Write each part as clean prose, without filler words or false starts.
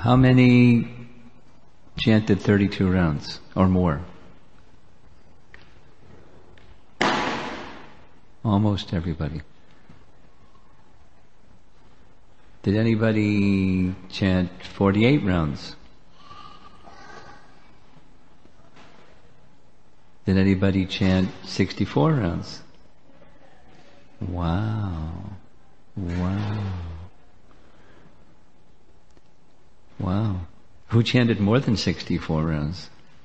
How many chanted 32 rounds or more? Almost everybody. Did anybody chant 48 rounds? Did anybody chant 64 rounds? Wow. Wow. Wow. Who chanted more than 64 rounds?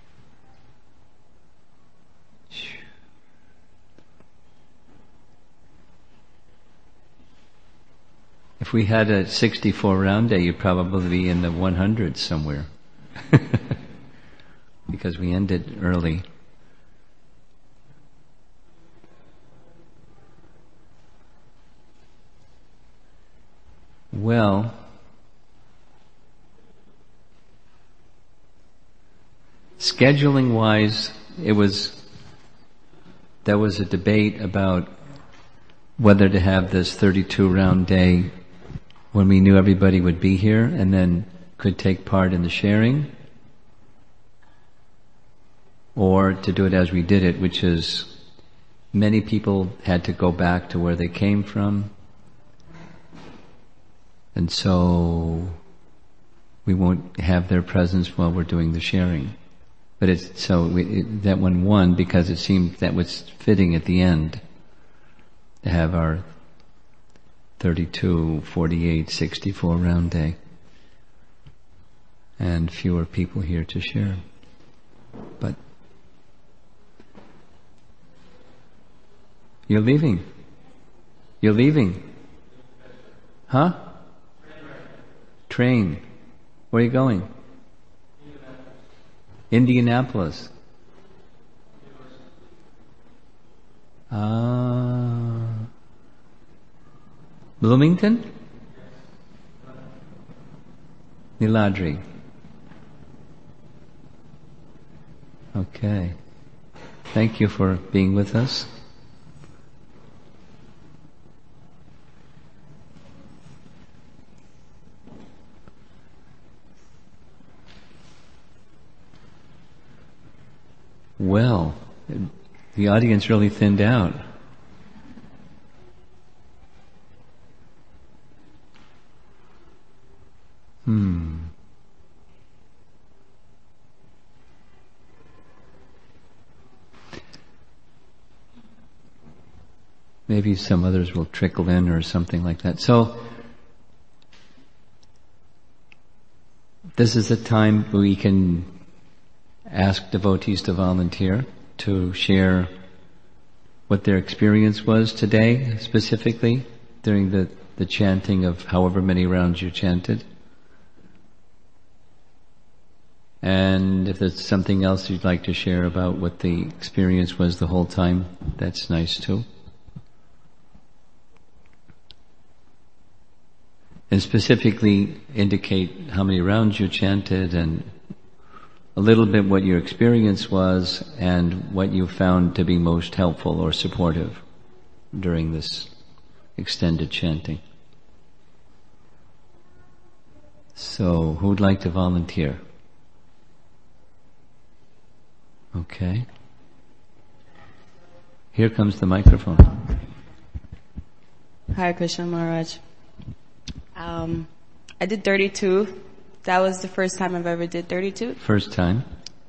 If we had a 64 round day, you'd probably be in the 100s somewhere. Because we ended early. Well, scheduling wise, there was a debate about whether to have this 32 round day when we knew everybody would be here and then could take part in the sharing, or to do it as we did it, which is many people had to go back to where they came from, and so we won't have their presence while we're doing the sharing. But that one won because it seemed that was fitting at the end to have our 32, 48, 64 round day and fewer people here to share. But you're leaving. You're leaving. Huh? Train. Where are you going? Indianapolis. Bloomington? Niladri. Okay. Thank you for being with us. Well, the audience really thinned out. Maybe some others will trickle in or something like that. So, this is a time we can ask devotees to volunteer to share what their experience was today, specifically during the chanting of however many rounds you chanted. And if there's something else you'd like to share about what the experience was the whole time, that's nice too. And specifically indicate how many rounds you chanted and a little bit what your experience was and what you found to be most helpful or supportive during this extended chanting. So, who would like to volunteer? Okay. Here comes the microphone. Hare Krishna Maharaj. I did 32. That was the first time I've ever did 32. First time?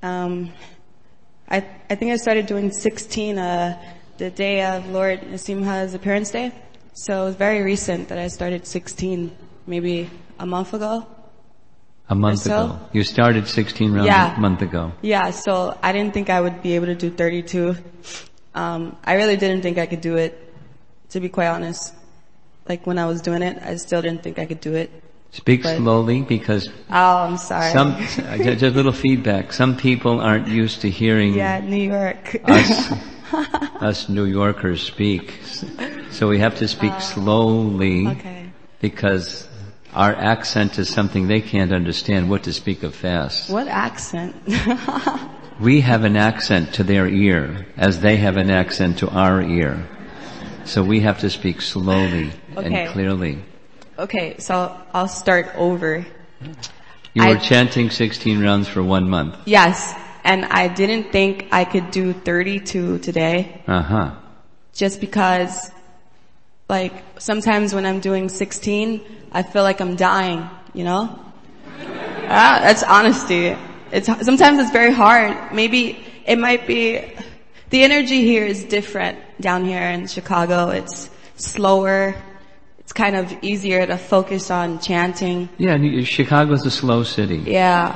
I think I started doing 16 the day of Lord Nrsimha's appearance day. So it was very recent that I started 16, maybe a month ago. A month ago. You started 16 rounds a month ago. Yeah, so I didn't think I would be able to do 32. I really didn't think I could do it, to be quite honest. Like when I was doing it, I still didn't think I could do it. Speak slowly because... Oh, I'm sorry. Just a little feedback. Some people aren't used to hearing... Yeah, New York. us New Yorkers speak. So we have to speak slowly. Okay. Because our accent is something they can't understand. What to speak of fast? What accent? We have an accent to their ear, as they have an accent to our ear. So we have to speak slowly and clearly. Okay, so I'll start over. You were chanting 16 rounds for 1 month. Yes. And I didn't think I could do 32 today. Uh-huh. Just because, like, sometimes when I'm doing 16, I feel like I'm dying, you know? That's honesty. Sometimes it's very hard. Maybe it might be, the energy here is different down here in Chicago. It's slower. It's kind of easier to focus on chanting. Yeah, Chicago's a slow city. Yeah.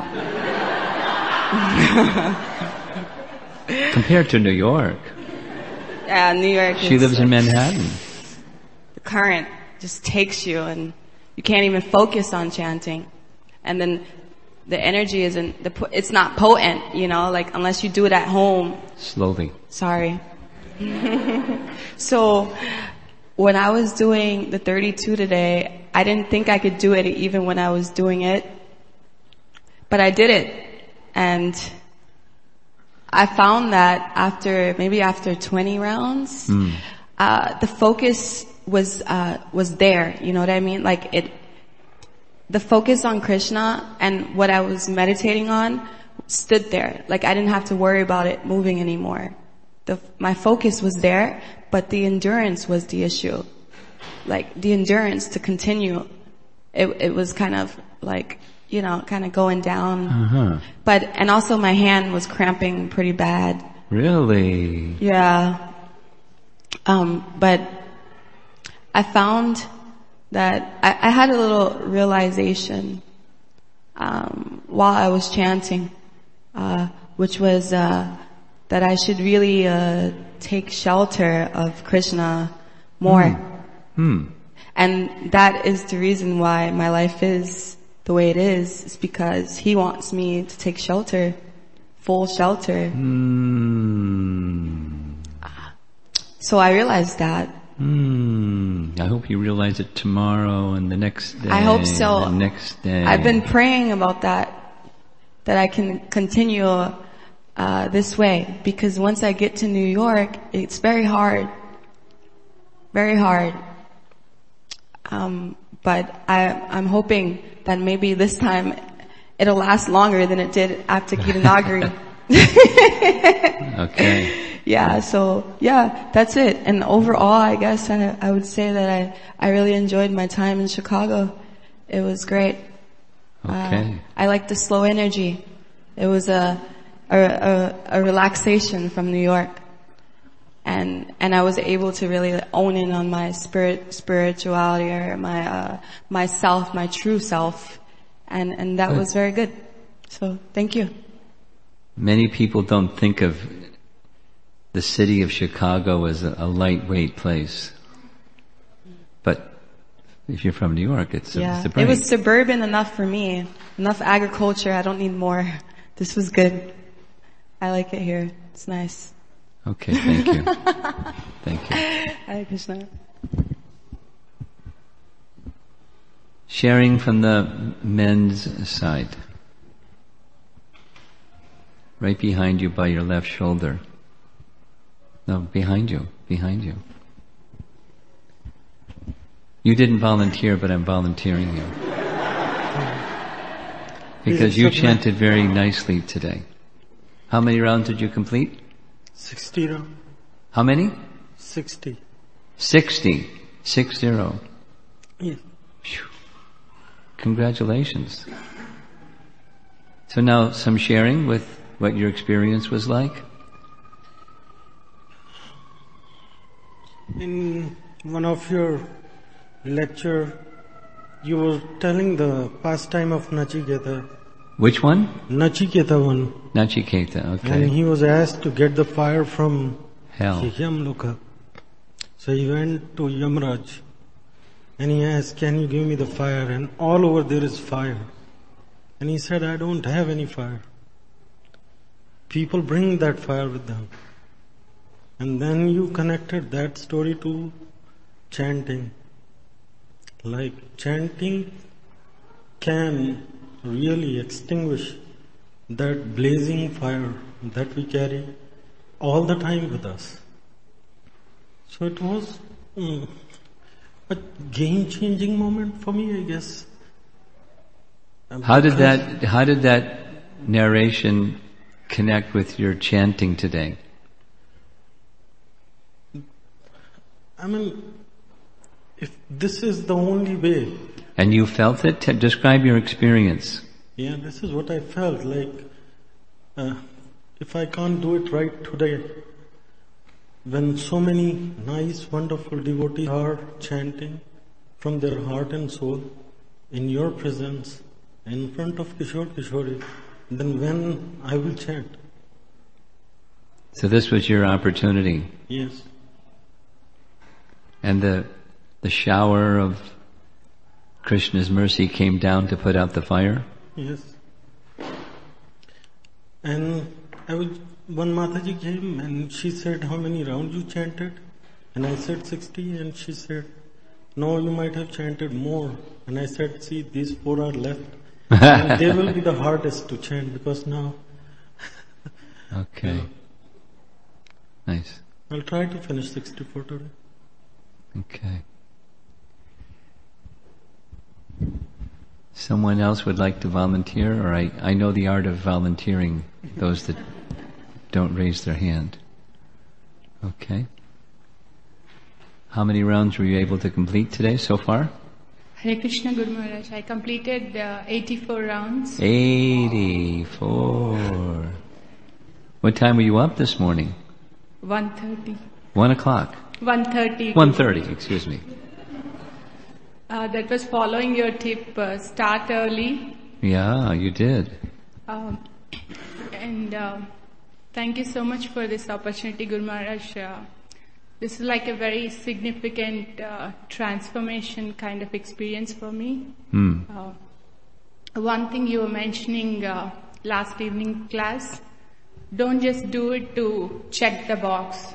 Compared to New York. Yeah, New York. She lives in Manhattan. The current just takes you and you can't even focus on chanting. And then the energy it's not potent, you know, like unless you do it at home. Slowly. Sorry. So, when I was doing the 32 today, I didn't think I could do it even when I was doing it. But I did it. And I found that after 20 rounds, the focus was there. You know what I mean? Like the focus on Krishna and what I was meditating on stood there. Like I didn't have to worry about it moving anymore. My focus was there, but the endurance was the issue. Like the endurance to continue. It was kind of like, you know, kind of going down. Uh-huh. And also my hand was cramping pretty bad. Really? Yeah. But I found that I had a little realization, while I was chanting, which was, that I should really, take shelter of Krishna more. And that is the reason why my life is the way it is. It's because he wants me to take shelter, full shelter. So I realized that. I hope you realize it tomorrow and the next day. I hope so. And the next day. I've been praying about that I can continue this way, because once I get to New York, it's very hard. Very hard. But I'm hoping that maybe this time it'll last longer than it did after Gitanagari. Okay. Yeah, so, yeah, that's it. And overall, I guess I would say that I really enjoyed my time in Chicago. It was great. Okay. I like the slow energy. It was a relaxation from New York. And I was able to really own in on my spirituality, or my self, my true self. And that was very good. So, thank you. Many people don't think of the city of Chicago as a lightweight place. But if you're from New York, it's a break. It was suburban enough for me. Enough agriculture. I don't need more. This was good. I like it here. It's nice. Okay, thank you. Thank you. Hare Krishna. Sharing from the men's side. Right behind you by your left shoulder. No, behind you. You didn't volunteer, but I'm volunteering you. Because you chanted very nicely today. How many rounds did you complete? 60 rounds. How many? 60. 60. 60. Yes. Phew. Congratulations. So now some sharing with what your experience was like. In one of your lecture, you were telling the pastime of Nachiketa. Which one? Nachiketa one. Nachiketa, okay. And he was asked to get the fire from Hell. Yamloka. So he went to Yamraj and he asked, can you give me the fire? And all over there is fire. And he said, I don't have any fire. People bring that fire with them. And then you connected that story to chanting. Like chanting can really extinguish that blazing fire that we carry all the time with us. So it was a game-changing moment for me, I guess. How did that narration connect with your chanting today? I mean, if this is the only way. And you felt it? Describe your experience. Yeah, this is what I felt like. If I can't do it right today, when so many nice, wonderful devotees are chanting from their heart and soul in your presence, in front of Kishore Kishori, then when I will chant. So this was your opportunity. Yes. And the shower of Krishna's mercy came down to put out the fire? Yes. And one Mataji came and she said, how many rounds you chanted? And I said 60, and she said, no, you might have chanted more. And I said, see, these 4 are left. And they will be the hardest to chant because now. Okay. Nice. I'll try to finish 64 today. Okay. Someone else would like to volunteer, or I know the art of volunteering, those that don't raise their hand. Okay. How many rounds were you able to complete today so far? Hare Krishna Guru Maharaj, I completed 84 rounds. 84. What time were you up this morning? 1:30. 1 o'clock. 1:30. 1:30, excuse me. That was following your tip, start early. Yeah, you did. And thank you so much for this opportunity, Guru Maharaj. This is like a very significant transformation kind of experience for me. One thing you were mentioning last evening class, don't just do it to check the box.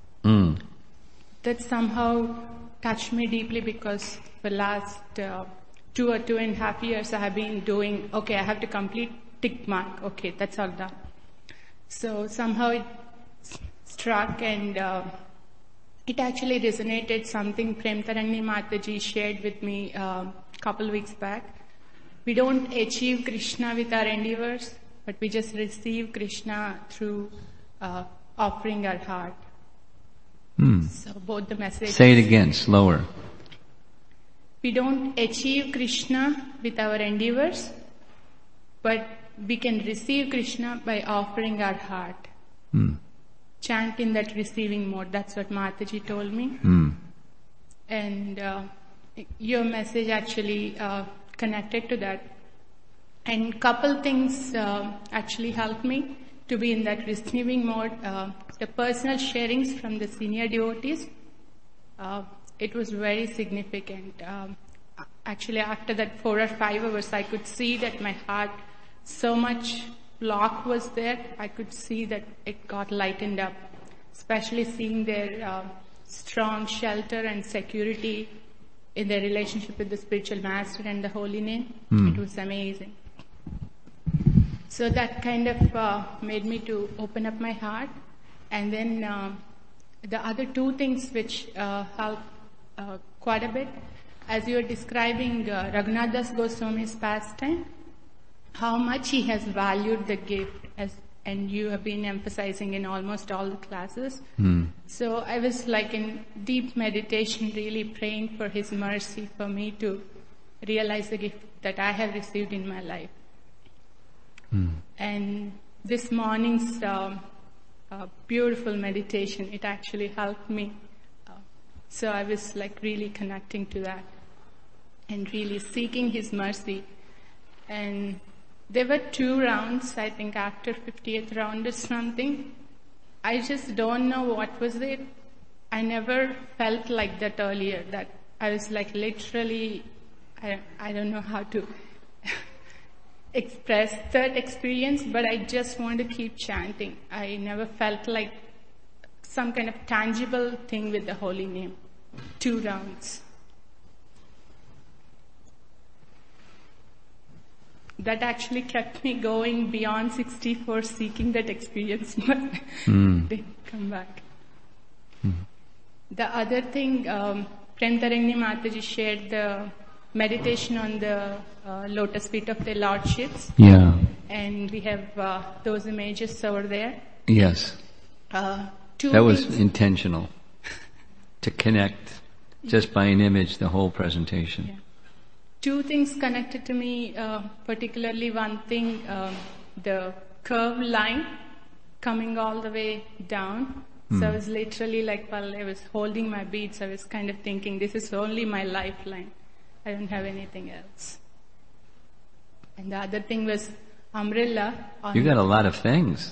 That somehow touched me deeply because for last 2 or 2.5 years I have been doing, okay, I have to complete tick mark. Okay, that's all done. So somehow it struck and it actually resonated something Prem Tarangi Mataji shared with me a couple weeks back. We don't achieve Krishna with our endeavors, but we just receive Krishna through offering our heart. So both the messages. Say it again, slower. We don't achieve Krishna with our endeavors, but we can receive Krishna by offering our heart. Chant in that receiving mode. That's what Mataji told me. And your message actually connected to that. And couple things actually helped me to be in that receiving mode. The personal sharings from the senior devotees, it was very significant. Actually, after that 4 or 5 hours, I could see that my heart, so much block was there. I could see that it got lightened up, especially seeing their strong shelter and security in their relationship with the spiritual master and the holy name. It was amazing. So that kind of made me to open up my heart. And then the other 2 things which helped quite a bit, as you were describing Raghunath Das Goswami's pastime, how much he has valued the gift, and you have been emphasizing in almost all the classes. So I was like in deep meditation, really praying for his mercy for me to realize the gift that I have received in my life. And this morning's beautiful meditation, it actually helped me. So I was like really connecting to that and really seeking his mercy. And there were 2 rounds, I think after 50th round or something. I just don't know what was it. I never felt like that earlier, that I was like literally, I don't know how to express that experience, but I just want to keep chanting. I never felt like some kind of tangible thing with the holy name. 2 rounds. That actually kept me going beyond 64, seeking that experience, but didn't come back. The other thing, Prem Tarangi Mataji shared the meditation on the lotus feet of the Lordships. Yeah. And we have those images over there. Yes. Two That was things- intentional. To connect just by an image the whole presentation. Yeah. Two things connected to me, particularly one thing, the curved line coming all the way down. So I was literally like, while I was holding my beads, I was kind of thinking, this is only my lifeline. I don't have anything else. And the other thing was umbrella. You got a lot of things.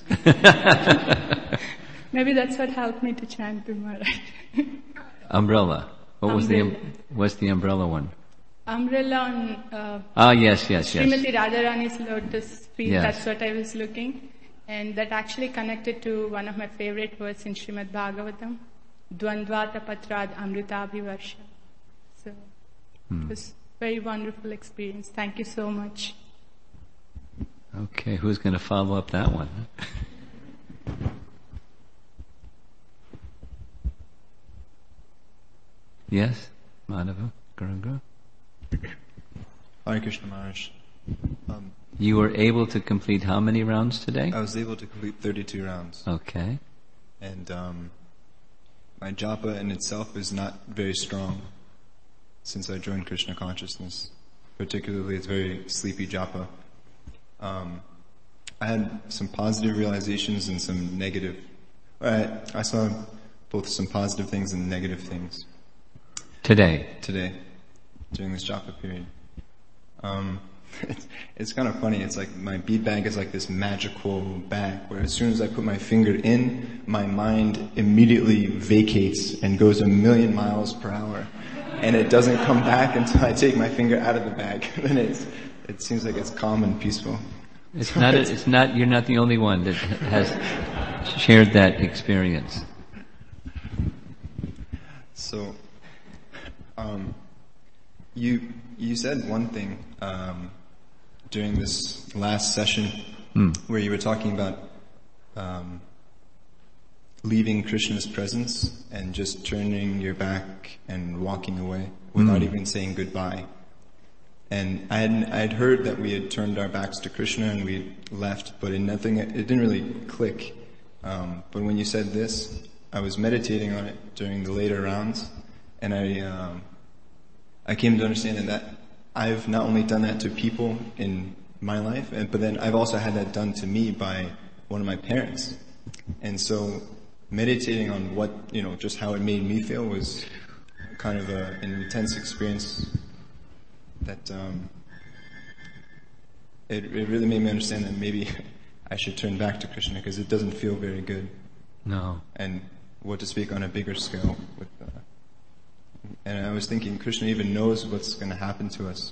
Maybe that's what helped me to chant Maharaj. Umbrella. What's the umbrella one? Umbrella on Yes. Srimati Radharani's lotus feet, Yes. that's what I was looking. And that actually connected to one of my favorite words in Srimad Bhagavatam, Dvandvata Patrad Amritabhivarsha. So it was a very wonderful experience. Thank you so much. Okay, who's going to follow up that one? Yes? Madhava? Guranga? Hare Krishna Maharaj. You were able to complete how many rounds today? I was able to complete 32 rounds. Okay. And my japa in itself is not very strong since I joined Krishna consciousness. Particularly, it's very sleepy japa. I had some positive realizations and some negative. I saw both some positive things and negative things Today. during this japa period. It's kind of funny. It's like my bead bag is like this magical bag where as soon as I put my finger in, my mind immediately vacates and goes 1,000,000 miles per hour. And it doesn't come back until I take my finger out of the bag. Then it seems like it's calm and peaceful. You're not the only one that has shared that experience. So, you said one thing, during this last session where you were talking about, leaving Krishna's presence and just turning your back and walking away without even saying goodbye. And I had heard that we had turned our backs to Krishna and we had left, but it didn't really click. But when you said this, I was meditating on it during the later rounds, and I came to understand that I've not only done that to people in my life, but then I've also had that done to me by one of my parents. And so meditating on what, just how it made me feel was kind of an intense experience that it really made me understand that maybe I should turn back to Krishna because it doesn't feel very good. No. And what to speak on a bigger scale with and I was thinking Krishna even knows what's going to happen to us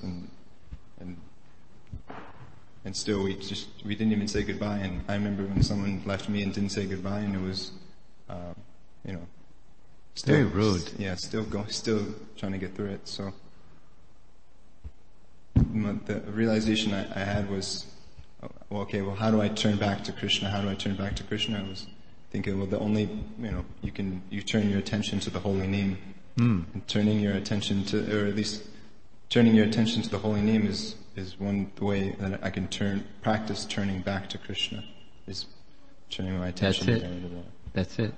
and still we didn't even say goodbye. And I remember when someone left me and didn't say goodbye, and it was still very rude. Still trying to get through it. So the realization I had was, how do I turn back to Krishna? How do I turn back to Krishna? I was thinking, the only, you turn your attention to the holy name. And turning your attention to the holy name is one way that I can practice turning back to Krishna, is turning my attention. That's it.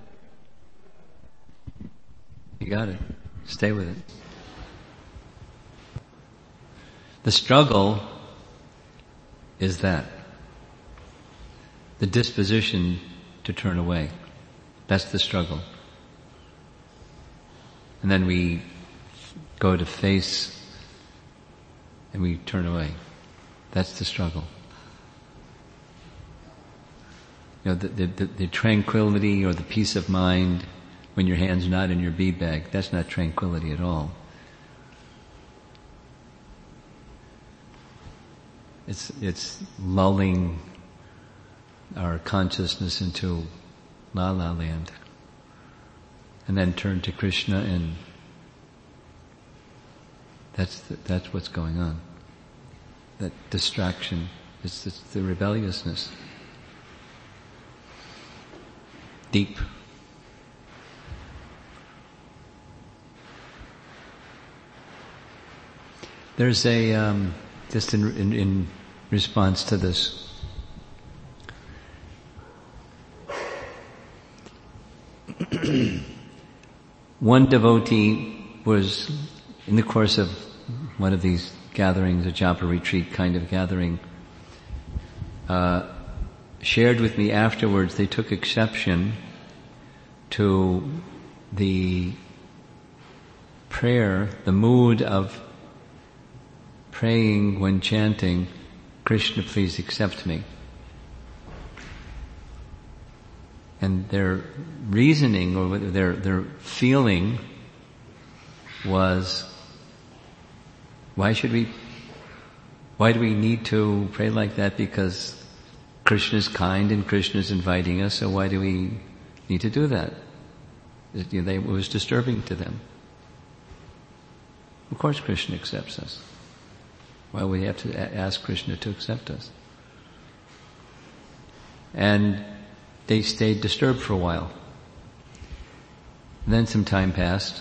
You got it. Stay with it. The struggle is that. The disposition to turn away. That's the struggle. And then we go to face and we turn away. That's the struggle. The tranquility or the peace of mind when your hand's not in your bead bag, that's not tranquility at all. It's lulling our consciousness into la la land. And then turn to Krishna, and that's what's going on. That distraction, it's the rebelliousness. Deep. There's a, just in response to this, one devotee was, in the course of one of these gatherings, a japa retreat kind of gathering, shared with me afterwards they took exception to the prayer, the mood of praying when chanting, "Krishna, please accept me." And their reasoning or their feeling was, why do we need to pray like that? Because Krishna is kind and Krishna is inviting us, so why do we need to do that? It was disturbing to them. Of course Krishna accepts us. Why would we have to ask Krishna to accept us? And they stayed disturbed for a while. And then some time passed,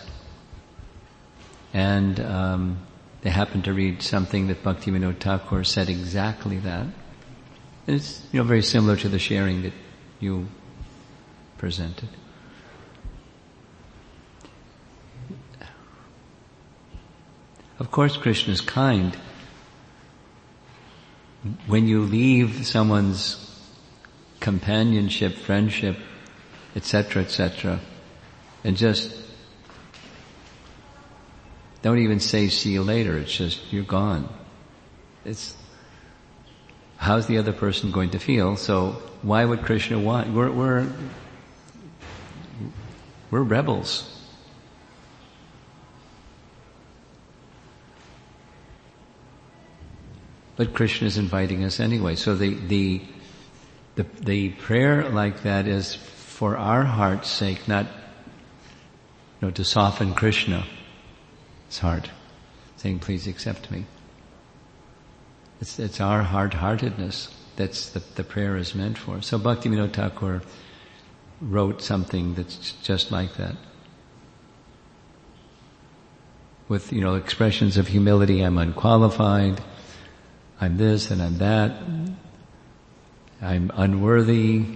and they happened to read something that Bhaktivinoda Thakur said exactly that. And it's, very similar to the sharing that you presented. Of course, Krishna is kind. When you leave someone's companionship, friendship, etc., and just don't even say see you later, it's just you're gone. How's the other person going to feel? So why would Krishna want? We're rebels. But Krishna is inviting us anyway. So the prayer like that is for our heart's sake, not to soften Krishna's heart, saying, "Please accept me." It's our hard-heartedness that's the prayer is meant for. So Bhaktivinoda Thakur wrote something that's just like that, with expressions of humility. I'm unqualified. I'm this and I'm that. I'm unworthy.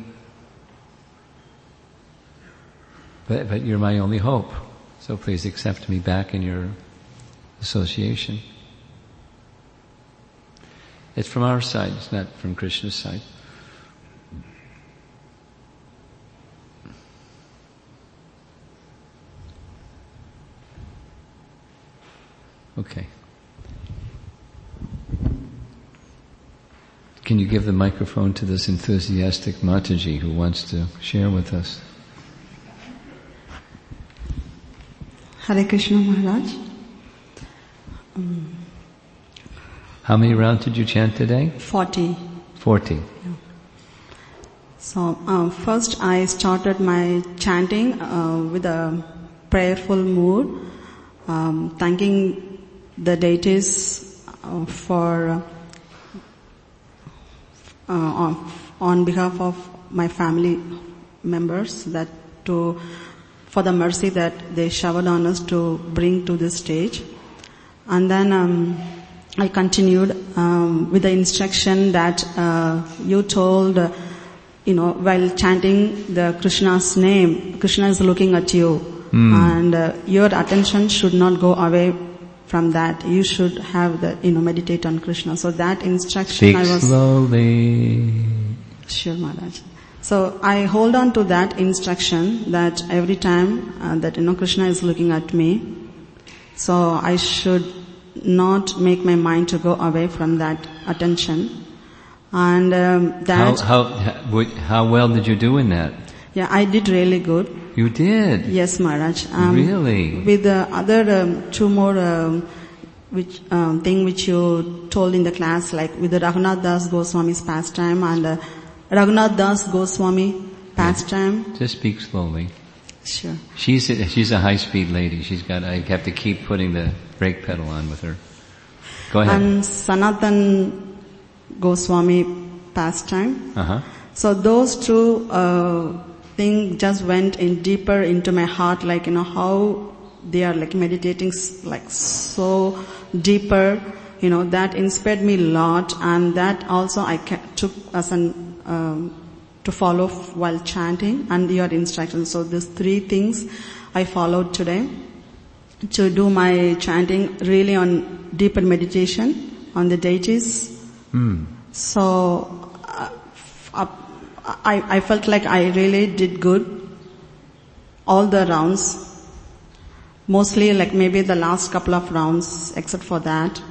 But you're my only hope. So please accept me back in your association. It's from our side, it's not from Krishna's side. Okay. Can you give the microphone to this enthusiastic Mataji who wants to share with us? Hare Krishna Maharaj. How many rounds did you chant today? 40. 40. Yeah. So first I started my chanting with a prayerful mood, thanking the deities for on behalf of my family members for the mercy that they showered on us to bring to this stage. And then I continued with the instruction that you told, while chanting the Krishna's name, Krishna is looking at you, and your attention should not go away from that. You should have meditate on Krishna. So that instruction Speak slowly. Sure, Maharaj. So I hold on to that instruction that every time that Krishna is looking at me, so I should not make my mind to go away from that attention. And that how well did you do in that? Yeah, I did really good. You did? Yes, Maharaj. Really? With the other two more thing which you told in the class, like with the Raghunath Das Goswami's pastime and Raghunath Das Goswami pastime. Just speak slowly. Sure. She's a high-speed lady. I have to keep putting the brake pedal on with her. Go ahead. And Sanatan Goswami pastime. Uh-huh. So those two things just went in deeper into my heart, like how they are like meditating like so deeper, that inspired me a lot, and that also I took as an to follow while chanting and your instructions. So these 3 things I followed today to do my chanting really on deeper meditation on the deities. So I felt like I really did good all the rounds. Mostly like maybe the last couple of rounds except for that.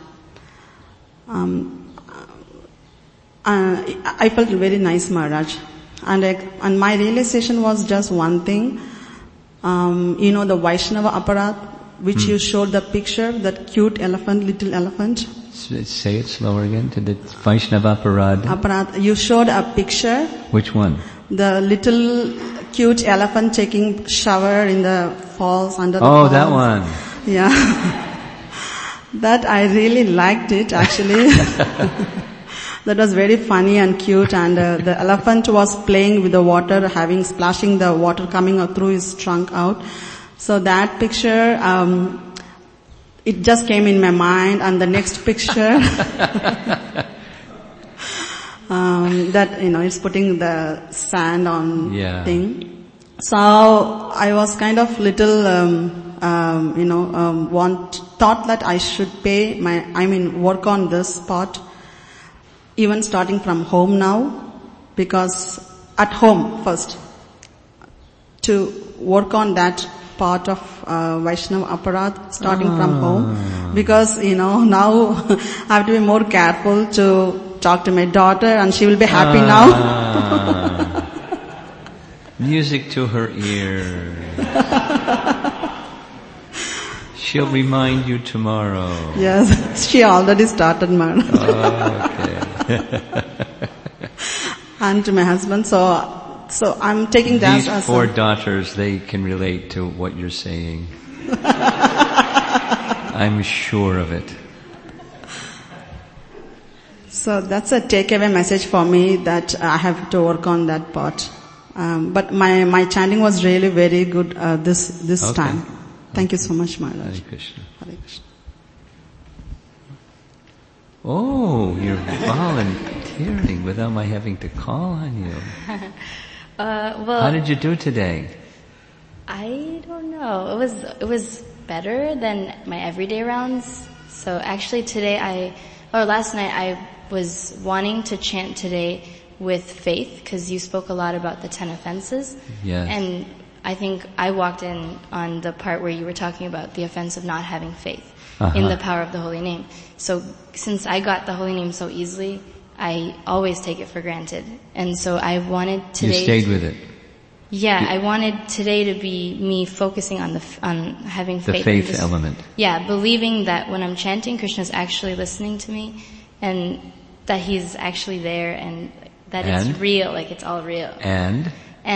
I felt very nice, Maharaj. And my realization was just one thing. The Vaishnava Aparat, which you showed the picture, that cute elephant, little elephant. Say it slower again. To the Vaishnava Aparat. You showed a picture. Which one? The little cute elephant taking shower in the falls, under the falls. Oh, that one. Yeah. That I really liked it, actually. That was very funny and cute, and the elephant was playing with the water, splashing the water coming out through his trunk out. So that picture, it just came in my mind, and the next picture, that, it's putting the sand on thing. So I was kind of little, thought that I should work on this part, even starting from home now, because at home first, to work on that part of Vaishnava Aparat, starting from home, because, now I have to be more careful to talk to my daughter, and she will be happy now. Music to her ear. She'll remind you tomorrow. Yes, she already started, man. Okay. And to my husband, so I'm taking that These as 4 daughters, they can relate to what you're saying. I'm sure of it. So that's a takeaway message for me, that I have to work on that part. But my chanting was really very good this time. Thank you so much, Maharaj. Hare Krishna. Hare Krishna. Oh, you're volunteering without my having to call on you. Well, how did you do today? I don't know. It was better than my everyday rounds. So actually last night I was wanting to chant today with faith, because you spoke a lot about the 10 offenses. Yes. And I think I walked in on the part where you were talking about the offense of not having faith in the power of the holy name. So since I got the holy name so easily, I always take it for granted. And so I wanted today... You stayed with it. Yeah, I wanted today to be me focusing on having faith. The faith element. Yeah, believing that when I'm chanting, Krishna's actually listening to me, and that he's actually there, and that it's real, like it's all real. And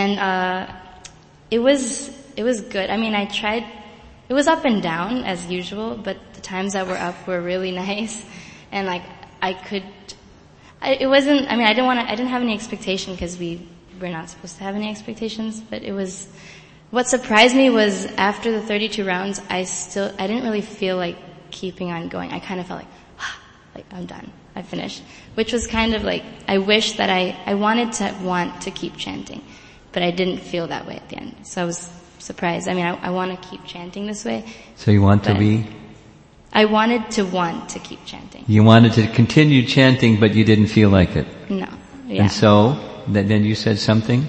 it was good. I mean, I tried. It was up and down as usual, but the times that were up were really nice, and like I didn't have any expectation, because we're not supposed to have any expectations, but what surprised me was after the 32 rounds, I didn't really feel like keeping on going. I kind of felt like I'm done. I finished. Which was kind of like, I wish that I wanted to want to keep chanting, but I didn't feel that way at the end. So I was surprised. I mean, I want to keep chanting this way. So you want to be? I wanted to want to keep chanting. You wanted to continue chanting, but you didn't feel like it. No. Yeah. And so, then you said something?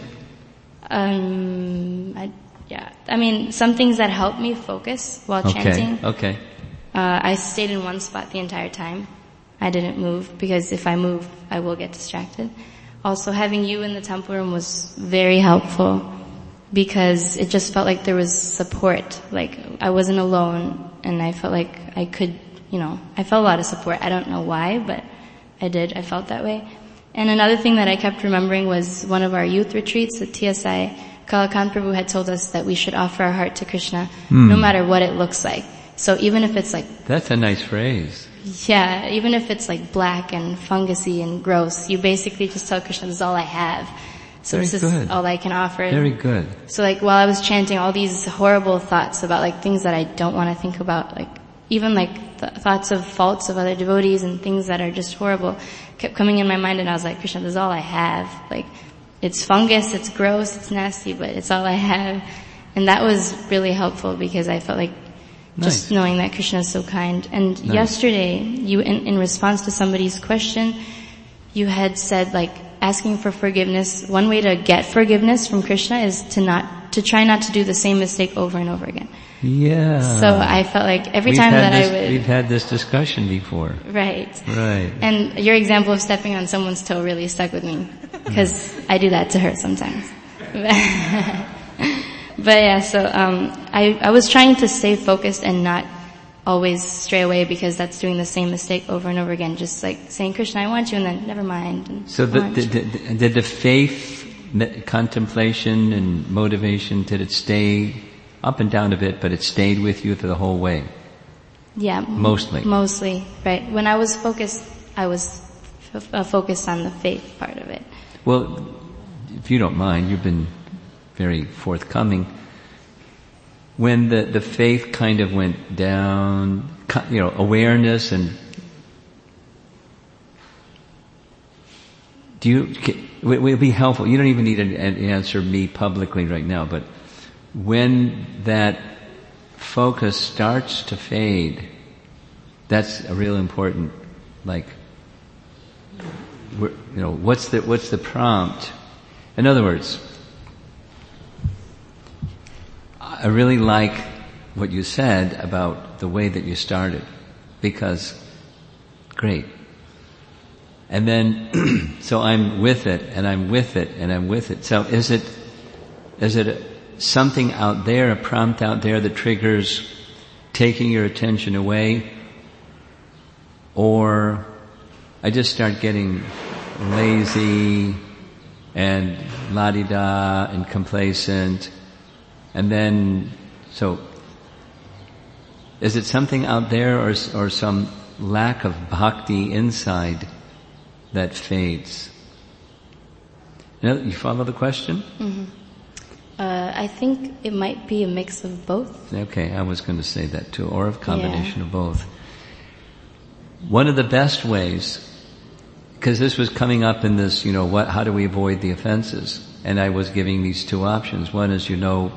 I mean, some things that helped me focus while chanting. Okay. I stayed in one spot the entire time. I didn't move, because if I move, I will get distracted. Also, having you in the temple room was very helpful, because it just felt like there was support. Like, I wasn't alone, and I felt like I could, I felt a lot of support. I don't know why, but I did. I felt that way. And another thing that I kept remembering was one of our youth retreats at TSI. Kalakant Prabhu had told us that we should offer our heart to Krishna, no matter what it looks like. So even if it's like... That's a nice phrase. Yeah, even if it's like black and fungusy and gross, you basically just tell Krishna, this is all I have. So Very this good. is all I can offer. Very good. So like while I was chanting, all these horrible thoughts about like things that I don't want to think about, like even like thoughts of faults of other devotees and things that are just horrible kept coming in my mind, and I was like, Krishna, this is all I have. Like, it's fungus, it's gross, it's nasty, but it's all I have. And that was really helpful because I felt like just knowing that Krishna is so kind. And yesterday, you, in response to somebody's question, you had said like asking for forgiveness. One way to get forgiveness from Krishna is to try not to do the same mistake over and over again. Yeah. So I felt like every time that I would... We've had this discussion before. Right. Right. And your example of stepping on someone's toe really stuck with me, because I do that to her sometimes. But yeah, so I was trying to stay focused and not always stray away, because that's doing the same mistake over and over again, just like saying, Krishna, I want you, and then never mind. And so did the faith, contemplation and motivation, did it stay up and down a bit, but it stayed with you through the whole way? Yeah. Mostly, right. When I was focused, I was focused on the faith part of it. Well, if you don't mind, you've been very forthcoming. When the faith kind of went down, awareness, and it would be helpful. You don't even need to answer me publicly right now, but when that focus starts to fade, that's a real important, what's the prompt? In other words, I really like what you said about the way that you started, because great. And then, so I'm with it, and I'm with it, and I'm with it. So is it something out there, a prompt out there that triggers taking your attention away? Or I just start getting lazy and la-di-da and complacent, and then, so is it something out there, or some lack of bhakti inside that fades? You follow the question? Mm-hmm. I think it might be a mix of both. Okay, I was going to say that too, or a combination of both. One of the best ways, because this was coming up in this, how do we avoid the offenses? And I was giving these two options. One is,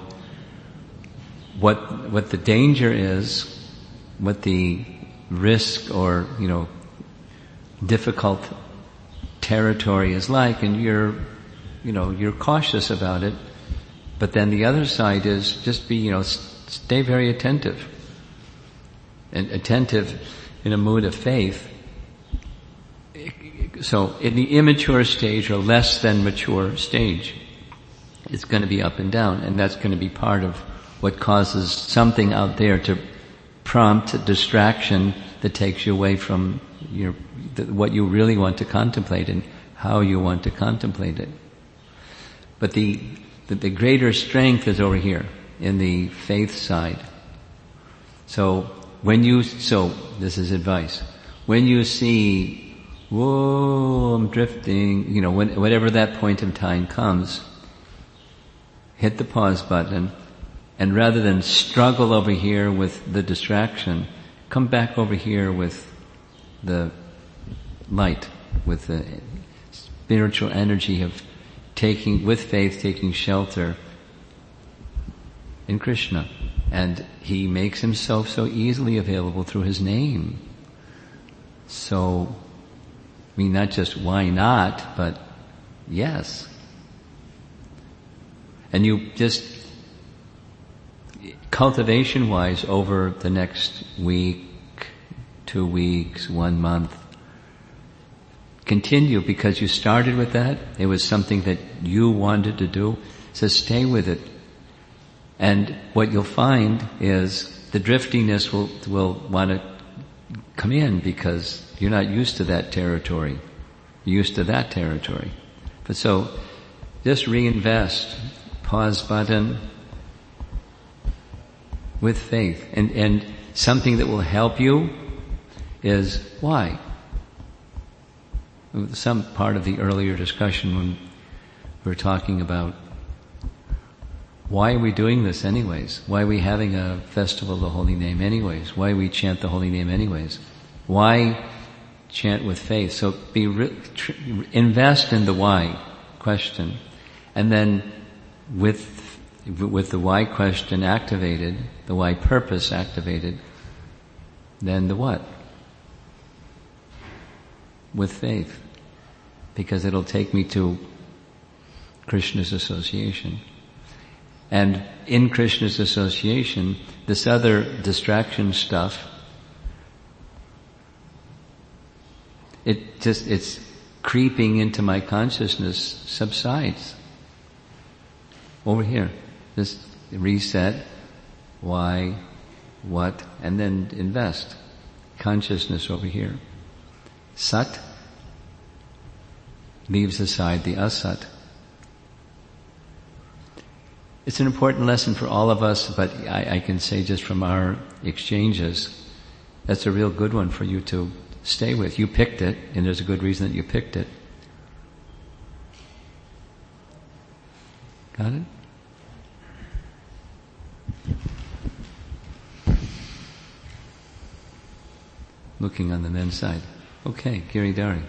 what the danger is, what the risk or, difficult territory is like, and you're cautious about it. But then the other side is just be, stay very attentive. And attentive in a mood of faith. So in the immature stage or less than mature stage, it's going to be up and down, and that's going to be part of what causes something out there to prompt a distraction that takes you away from what you really want to contemplate and how you want to contemplate it. But the greater strength is over here in the faith side. So this is advice. When you see, whoa, I'm drifting, whatever that point in time comes, hit the pause button, and rather than struggle over here with the distraction, come back over here with the light, with the spiritual energy of taking shelter in Krishna. And He makes Himself so easily available through His name. So, not just why not, but yes. And you just, cultivation-wise, over the next week, 2 weeks, 1 month, continue, because you started with that. It was something that you wanted to do. So stay with it. And what you'll find is the driftiness will want to come in, because you're not used to that territory. You're used to that territory. But so, just reinvest. Pause button with faith. And something that will help you is why? Some part of the earlier discussion when we're talking about why are we doing this anyways? Why are we having a festival of the holy name anyways? Why we chant the holy name anyways? Why chant with faith? So invest in the why question, and then with the why question activated, the why purpose activated, then the what? With faith. Because it'll take me to Krishna's association. And in Krishna's association, this other distraction stuff, it's creeping into my consciousness, subsides. Over here. Just reset, why, what, and then invest. Consciousness over here. Sat leaves aside the asat. It's an important lesson for all of us, but I can say just from our exchanges, that's a real good one for you to stay with. You picked it, and there's a good reason that you picked it. Got it? Looking on the men's side. Okay, Giridhari.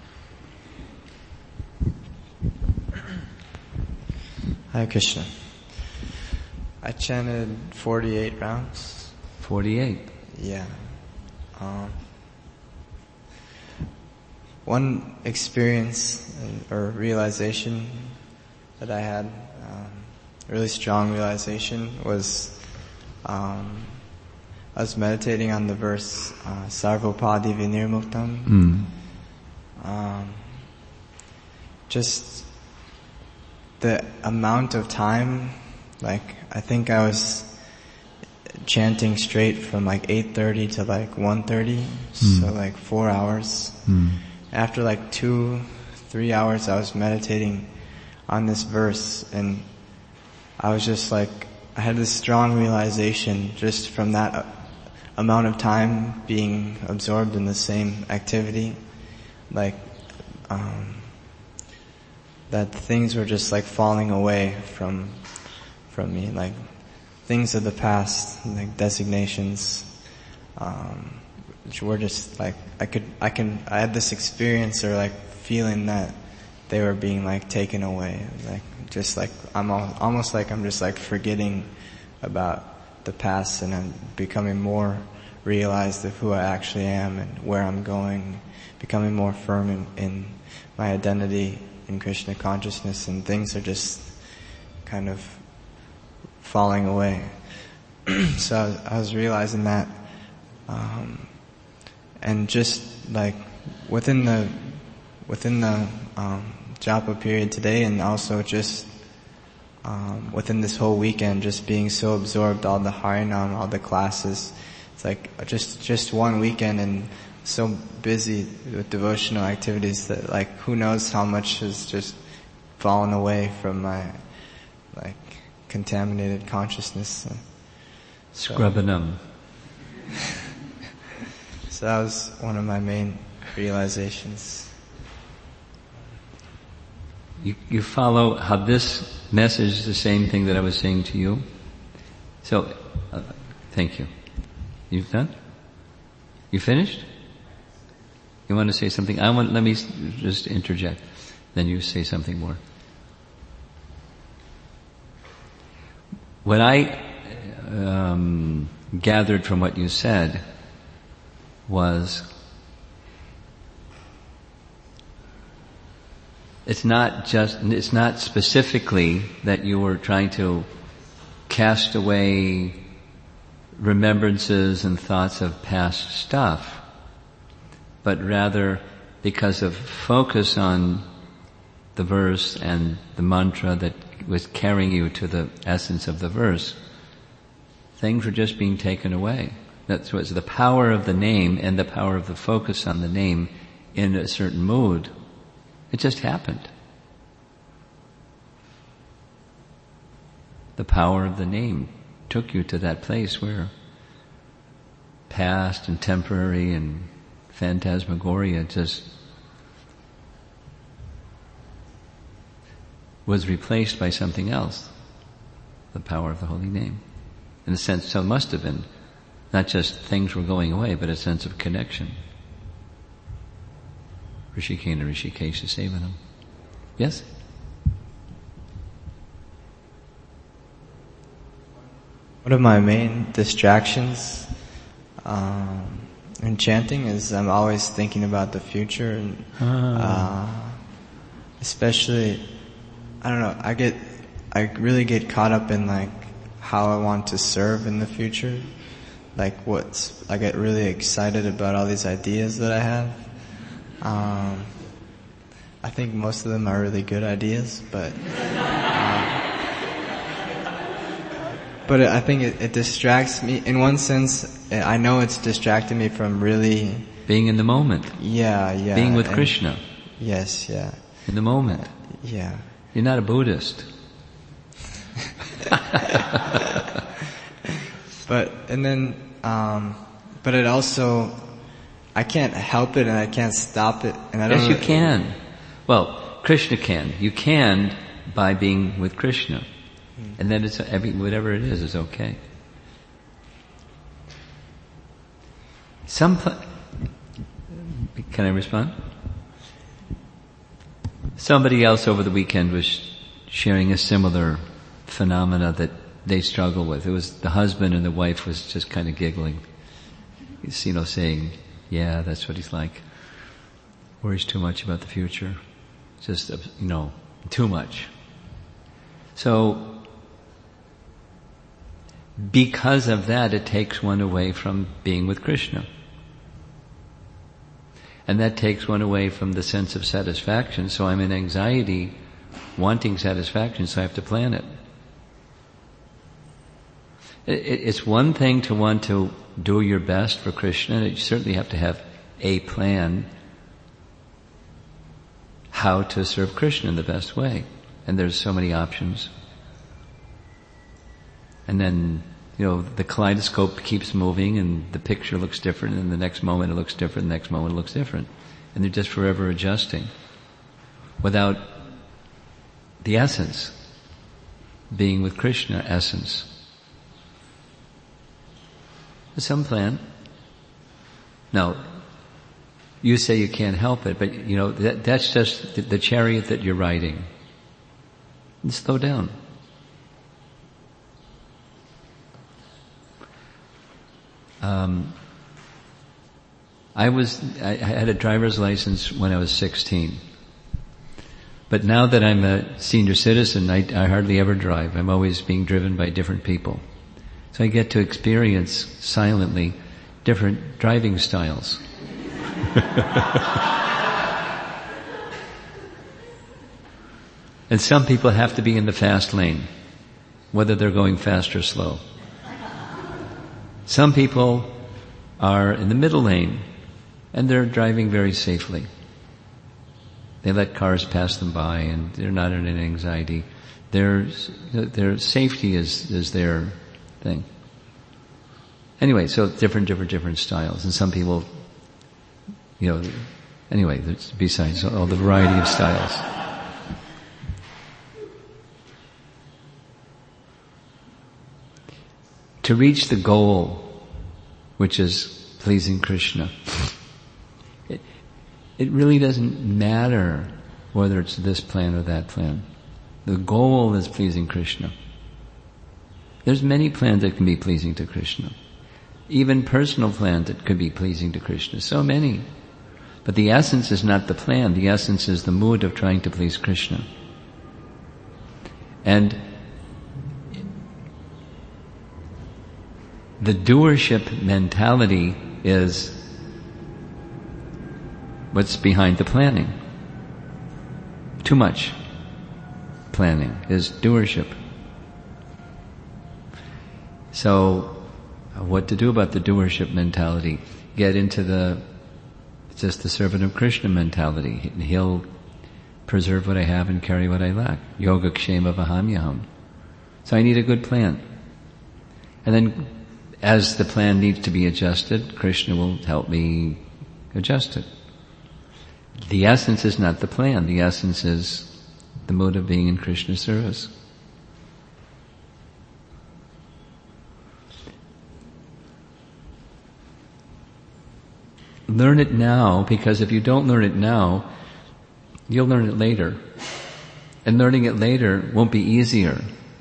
Hare Krishna. I chanted 48 rounds. 48? Yeah. One experience or realization that I had, really strong realization, was I was meditating on the verse Sarvopadi Vinirmuktam. Just the amount of time, like I think I was chanting straight from like 8:30 to like 1:30, so like 4 hours. After like 2-3 hours I was meditating on this verse, and I was just like, I had this strong realization just from that amount of time being absorbed in the same activity, like that things were just like falling away from me, like things of the past, like designations, which were just like I had this experience or like feeling that they were being like taken away, like just like I'm almost like I'm just like forgetting about the past, and I'm becoming more realized of who I actually am and where I'm going, becoming more firm in my identity in Krishna consciousness, and things are just kind of falling away. So I was realizing that, and just like within the japa period today, and also just within this whole weekend, just being so absorbed, all the Harinam, all the classes, it's like just one weekend, and so busy with devotional activities that like who knows how much has just fallen away from my like contaminated consciousness. Scrubbanum. So that was one of my main realizations. You follow how this message is the same thing that I was saying to you? So, thank you. You've done? You finished? You want to say something? Let me just interject. Then you say something more. What I gathered from what you said was, it's not specifically that you were trying to cast away remembrances and thoughts of past stuff, but rather because of focus on the verse and the mantra that was carrying you to the essence of the verse, things were just being taken away. That was the power of the name and the power of the focus on the name in a certain mood. It just happened. The power of the name took you to that place where past and temporary and phantasmagoria just was replaced by something else, the power of the holy name. In a sense, so it must have been not just things were going away, but a sense of connection. Rishikena Rishikesha Sevanam. Yes? One of my main distractions in chanting is I'm always thinking about the future, and especially, I don't know, I really get caught up in like how I want to serve in the future. I get really excited about all these ideas that I have. I think most of them are really good ideas, but I think it distracts me. In one sense, I know it's distracting me from really being in the moment. Yeah. Being with Krishna. Yes, yeah. In the moment. Yeah. You're not a Buddhist. But it also, I can't help it and I can't stop it. And I don't Yes, you can. Well, Krishna can. You can by being with Krishna. And then whatever it is okay. Can I respond? Somebody else over the weekend was sharing a similar phenomena that they struggle with. It was the husband and the wife was just kind of giggling. Saying, yeah, that's what he's like. Worries too much about the future. Just, too much. So, because of that, it takes one away from being with Krishna. And that takes one away from the sense of satisfaction. So I'm in anxiety, wanting satisfaction, so I have to plan it. It's one thing to want to do your best for Krishna. You certainly have to have a plan how to serve Krishna in the best way. And there's so many options. And then, the kaleidoscope keeps moving and the picture looks different, and the next moment it looks different, the next moment it looks different. And they're just forever adjusting without the essence, being with Krishna essence. Some plan. Now, you say you can't help it, but that's just the chariot that you're riding. And slow down. I had a driver's license when I was 16. But now that I'm a senior citizen, I hardly ever drive. I'm always being driven by different people. So I get to experience silently different driving styles. And some people have to be in the fast lane, whether they're going fast or slow. Some people are in the middle lane, and they're driving very safely. They let cars pass them by, and they're not in an anxiety. Their safety is their thing. Anyway, so different styles. And some people, anyway, besides all the variety of styles. To reach the goal, which is pleasing Krishna, it really doesn't matter whether it's this plan or that plan. The goal is pleasing Krishna. There's many plans that can be pleasing to Krishna. Even personal plans that could be pleasing to Krishna. So many. But the essence is not the plan. The essence is the mood of trying to please Krishna. And the doership mentality is what's behind the planning. Too much planning is doership. So, what to do about the doership mentality? Get into just the servant of Krishna mentality. He'll preserve what I have and carry what I lack. Yoga kshema vahamyaham. So I need a good plan. And then, as the plan needs to be adjusted, Krishna will help me adjust it. The essence is not the plan. The essence is the mood of being in Krishna service. Learn it now, because if you don't learn it now, you'll learn it later. And learning it later won't be easier.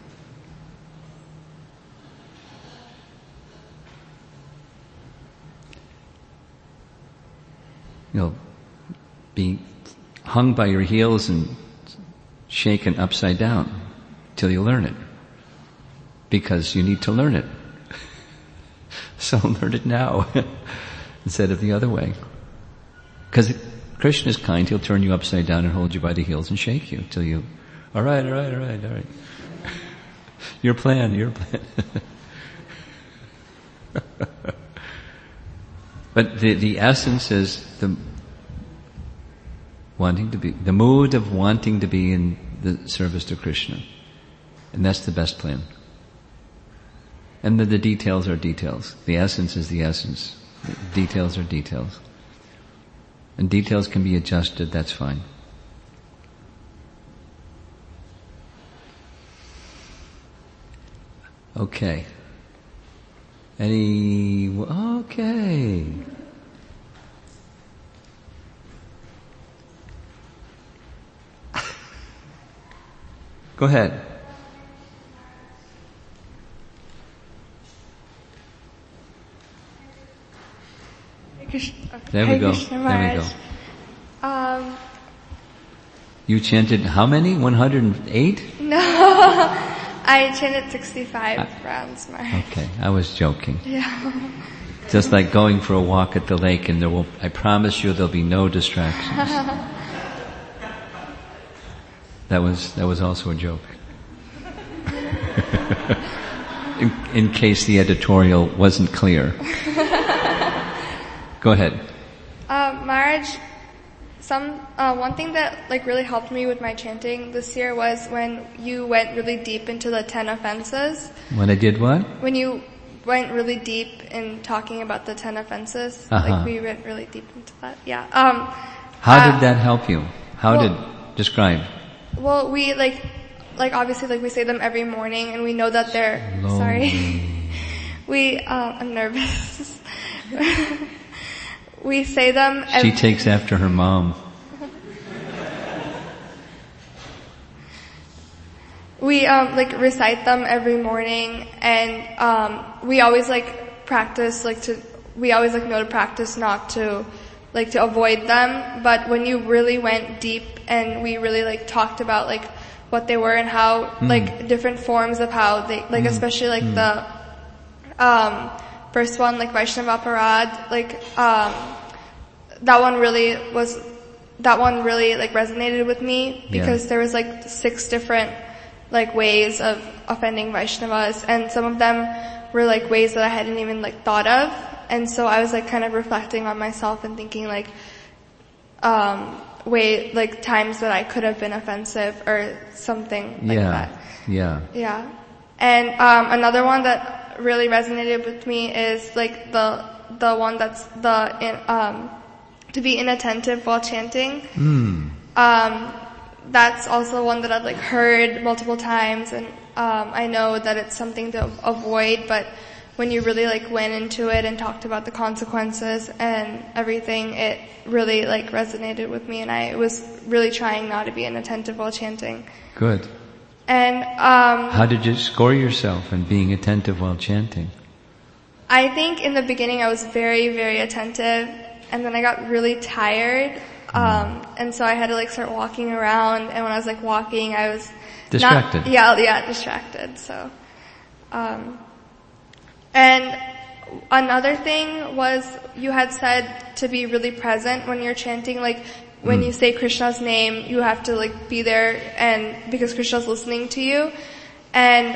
You'll be hung by your heels and shaken upside down till you learn it. Because you need to learn it. So learn it now instead of the other way. Because Krishna is kind, he'll turn you upside down and hold you by the heels and shake you till you, all right. Your plan. But the essence is the mood of wanting to be in the service to Krishna. And that's the best plan. And the details are details. The essence is the essence. The details are details. And details can be adjusted, that's fine. Okay. Okay. Go ahead. There we go. There we go. You chanted how many? 108? No, I chanted 65 rounds more. Okay, I was joking. Yeah. Just like going for a walk at the lake, and I promise you there'll be no distractions. That was also a joke. in case the editorial wasn't clear. Go ahead. Maharaj, one thing that really helped me with my chanting this year was when you went really deep into the 10 offenses. When I did what? When you went really deep in talking about the 10 offenses. We went really deep into that. Yeah. How did that help you? Describe. Well, we obviously we say them every morning, and we know that they're I'm nervous. We say them. She takes after her mom. We recite them every morning, and we always practice we always know to practice not to to avoid them. But when you really went deep and we really talked about what they were and how different forms of how they especially the first one Vaishnava Aparad that one really resonated with me because there was 6 different ways of offending Vaishnavas, and some of them were ways that I hadn't even thought of. And so I was kind of reflecting on myself and thinking times that I could have been offensive or something that. Yeah. And another one that really resonated with me is the one that's to be inattentive while chanting. That's also one that I've heard multiple times, and I know that it's something to avoid, but when you really went into it and talked about the consequences and everything, it really resonated with me, and I was really trying not to be inattentive while chanting. Good. And how did you score yourself in being attentive while chanting? I think in the beginning I was very, very attentive, and then I got really tired. And so I had to start walking around, and when I was walking, I was distracted. Distracted. So, and another thing was you had said to be really present when you're chanting, when you say Krishna's name, you have to be there, and because Krishna's listening to you, and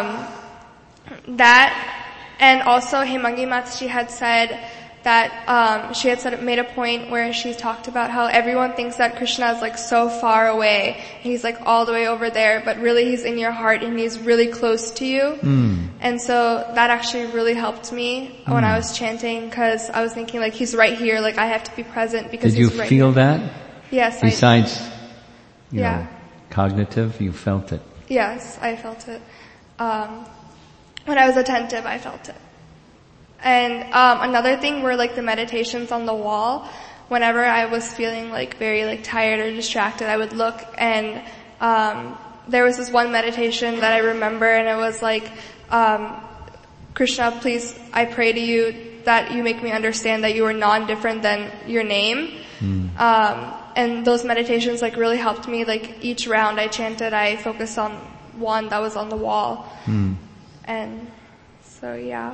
that, and also Hemangi Mataji had said that she had made a point where she talked about how everyone thinks that Krishna is so far away. He's all the way over there, but really he's in your heart and he's really close to you. And so that actually really helped me when I was chanting, because I was thinking he's right here, I have to be present because he's right here. Did you feel that? Yes. Besides, you know, Cognitive, you felt it. Yes, I felt it. When I was attentive, I felt it. And another thing were like the meditations on the wall. Whenever I was feeling like very like tired or distracted, I would look, and there was this one meditation that I remember, and it was like, Krishna, please, I pray to you that you make me understand that you are non-different than your name. And those meditations like really helped me. Like each round I chanted, I focused on one that was on the wall. And so yeah.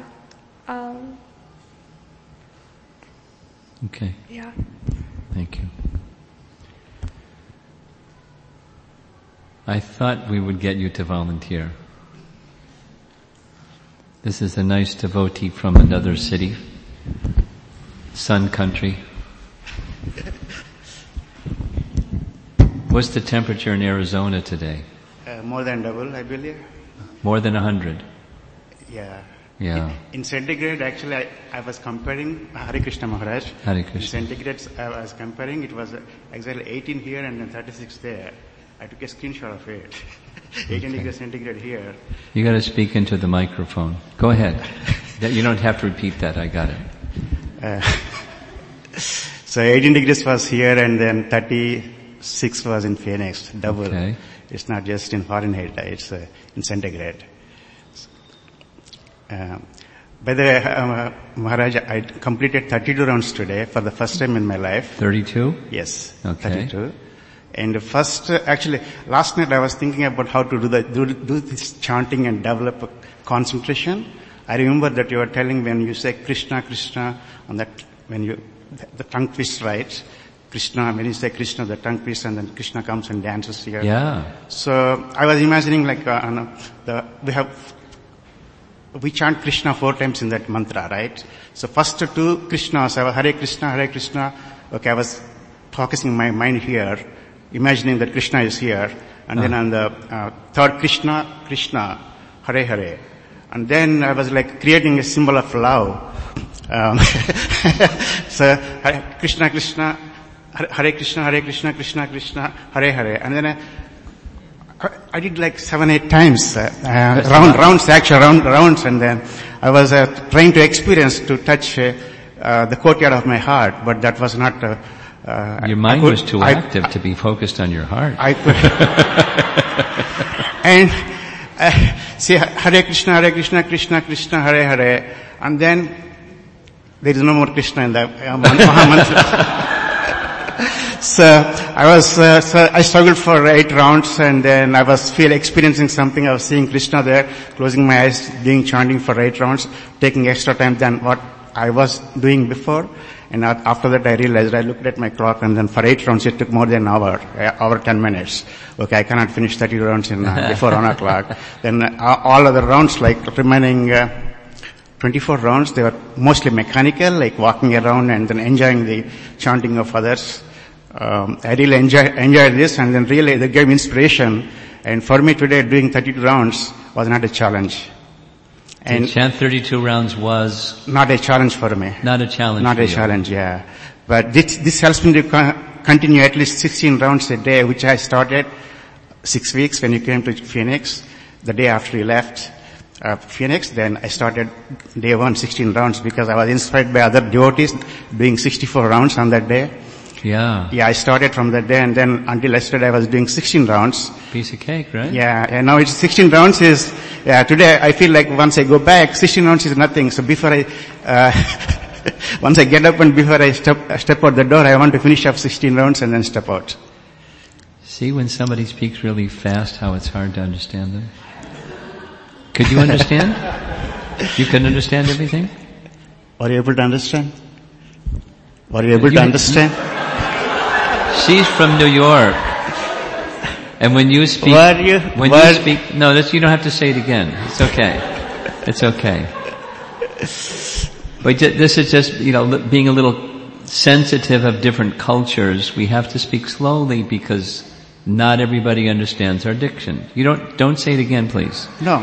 Okay. Yeah. Thank you. I thought we would get you to volunteer. This is a nice devotee from another city, Sun Country. What's the temperature in Arizona today? More than double, I believe. More than 100? Yeah. Yeah. In centigrade, actually, I was comparing Hare Krishna Maharaj. Hare Krishna. In centigrades, I was comparing. It was exactly 18 here and then 36 there. I took a screenshot of it. 18 degrees centigrade here. You got to speak into the microphone. Go ahead. You don't have to repeat that. I got it. So 18 degrees was here and then 36 was in Phoenix. Double. Okay. It's not just in Fahrenheit. It's in centigrade. By the way, Maharaj, I completed 32 rounds today for the first time in my life. 32? Yes. Okay. 32. And first, actually, last night I was thinking about how to do this chanting and develop concentration. I remember that you were telling when you say Krishna, Krishna, on that, when the tongue twists right. Krishna, when you say Krishna, the tongue twists and then Krishna comes and dances here. Yeah. So I was imagining like, we chant Krishna 4 times in that mantra, right? So first 2 Krishnas, I was Hare Krishna, Hare Krishna. Okay, I was focusing my mind here, imagining that Krishna is here. And then on the third Krishna, Krishna, Hare Hare. And then I was like creating a symbol of love. So Hare Krishna, Krishna, Hare Krishna, Hare Krishna, Krishna Krishna, Hare Hare. And then I did like 7-8 times, rounds, and then I was trying to experience to touch the courtyard of my heart, but that was not. Your mind was too active to be focused on your heart. I could. And say Hare Krishna, Krishna Krishna, Hare Hare, and then there is no more Krishna in the Mahamantra. So I struggled for 8 rounds, and then I was experiencing something. I was seeing Krishna there, closing my eyes, doing chanting for 8 rounds, taking extra time than what I was doing before. And after that I realized, I looked at my clock, and then for 8 rounds it took more than an hour 10 minutes. Okay, I cannot finish 30 rounds before 1 o'clock. Then all other rounds, like remaining 24 rounds, they were mostly mechanical, like walking around and then enjoying the chanting of others. I really enjoyed this, and then really they gave inspiration. And for me today, doing 32 rounds was not a challenge. And chant 32 rounds was not a challenge for me. Not a challenge. Not a challenge, yeah. But this helps me to continue at least 16 rounds a day, which I started 6 weeks when you came to Phoenix. The day after you left Phoenix, then I started day 1, 16 rounds, because I was inspired by other devotees doing 64 rounds on that day. Yeah. Yeah, I started from that day, and then until yesterday I was doing 16 rounds. Piece of cake, right? Yeah, and now it's 16 rounds is, today I feel like once I go back, 16 rounds is nothing. So before once I get up and before I step out the door, I want to finish up 16 rounds and then step out. See when somebody speaks really fast, how it's hard to understand them? Could you understand? You can understand everything? Are you able to understand? Are you able to understand? She's from New York. And when you speak, you speak, no, you don't have to say it again. It's okay. It's okay. But this is just, being a little sensitive of different cultures. We have to speak slowly because not everybody understands our diction. Don't say it again, please. No.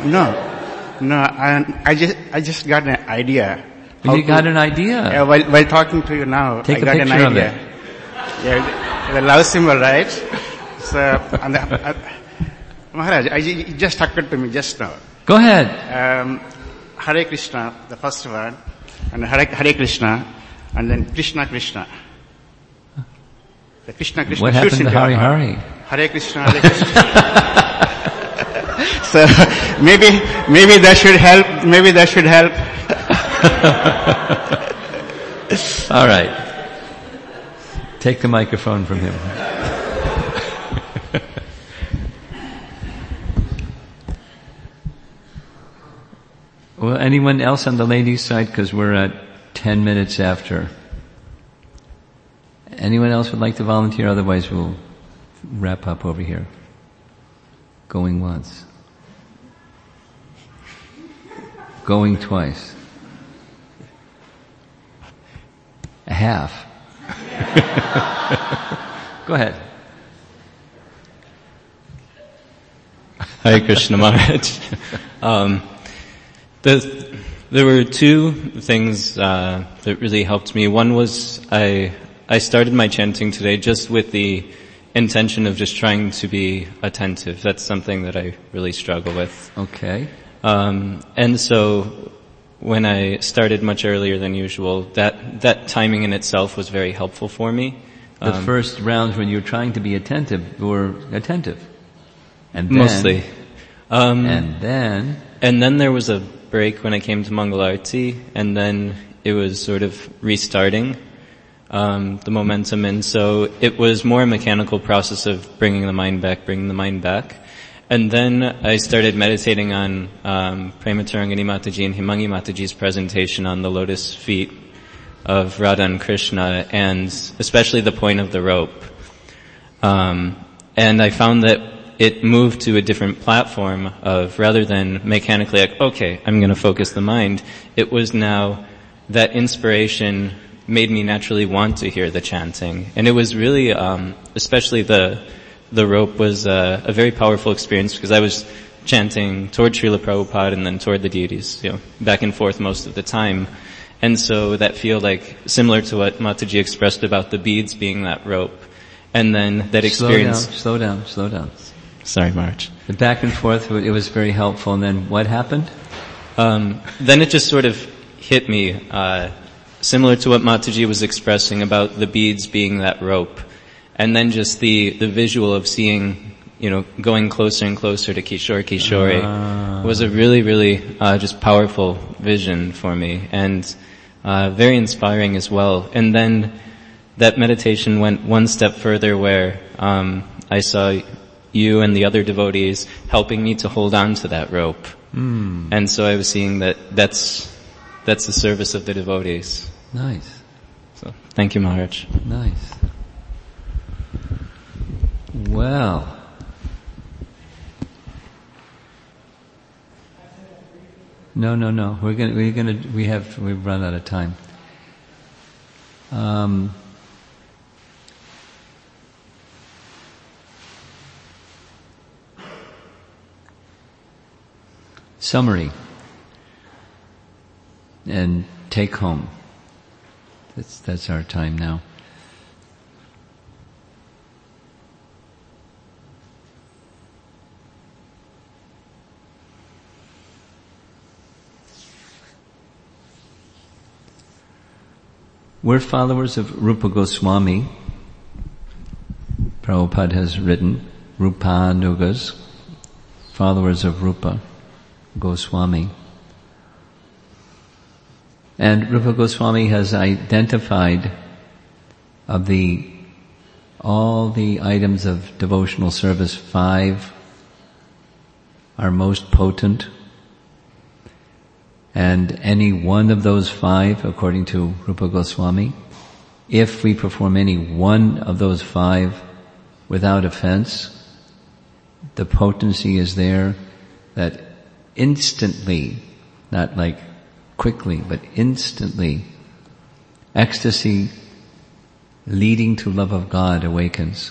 I just got an idea. You got an idea? Yeah, while talking to you now, Take I got an idea. Of it. Yeah, the love symbol, right? So, Maharaj, it just occurred to me just now. Go ahead. Hare Krishna, the first word, and Hare Krishna, and then Krishna Krishna. The Krishna Krishna. What happened to Hari Hari? Hare Krishna, Hare Krishna. So maybe that should help. Maybe that should help. All right. Take the microphone from him. Well, anyone else on the ladies' side? Because we're at 10 minutes after. Anyone else would like to volunteer? Otherwise, we'll wrap up over here. Going once. Going twice. A half. Go ahead. Hare Krishna Maharaj. There were two things that really helped me. One was I started my chanting today just with the intention of just trying to be attentive. That's something that I really struggle with. Okay. And so when I started much earlier than usual, that timing in itself was very helpful for me. The first rounds when you were trying to be attentive, you were attentive. And then, mostly. And then there was a break when I came to Mangalarti, and then it was sort of restarting the momentum, and so it was more a mechanical process of bringing the mind back. And then I started meditating on Prema Tarangini Mataji and Himangi Mataji's presentation on the lotus feet of Radha and Krishna, and especially the point of the rope. And I found that it moved to a different platform of, rather than mechanically like, okay, I'm going to focus the mind, it was now that inspiration made me naturally want to hear the chanting. And it was really, especially the rope was a very powerful experience, because I was chanting toward Srila Prabhupada and then toward the deities, back and forth most of the time. And so that feel like similar to what Mataji expressed about the beads being that rope. And then that experience... Slow down. Sorry, Maharaj. The back and forth, it was very helpful. And then what happened? Then it just sort of hit me, similar to what Mataji was expressing about the beads being that rope. And then just the visual of seeing, going closer and closer to Kishore was a really, really, just powerful vision for me, and very inspiring as well. And then that meditation went one step further, where I saw you and the other devotees helping me to hold on to that rope. And so I was seeing that's the service of the devotees. Nice. So thank you, Maharaj. Nice. Well, no. We've run out of time. Summary and take home. That's our time now. We're followers of Rupa Goswami. Prabhupada has written, Rupanugas, followers of Rupa Goswami. And Rupa Goswami has identified of all the items of devotional service, 5 are most potent. And any one of those 5, according to Rupa Goswami, if we perform any one of those 5 without offense, the potency is there that instantly, not like quickly, but instantly, ecstasy leading to love of God awakens.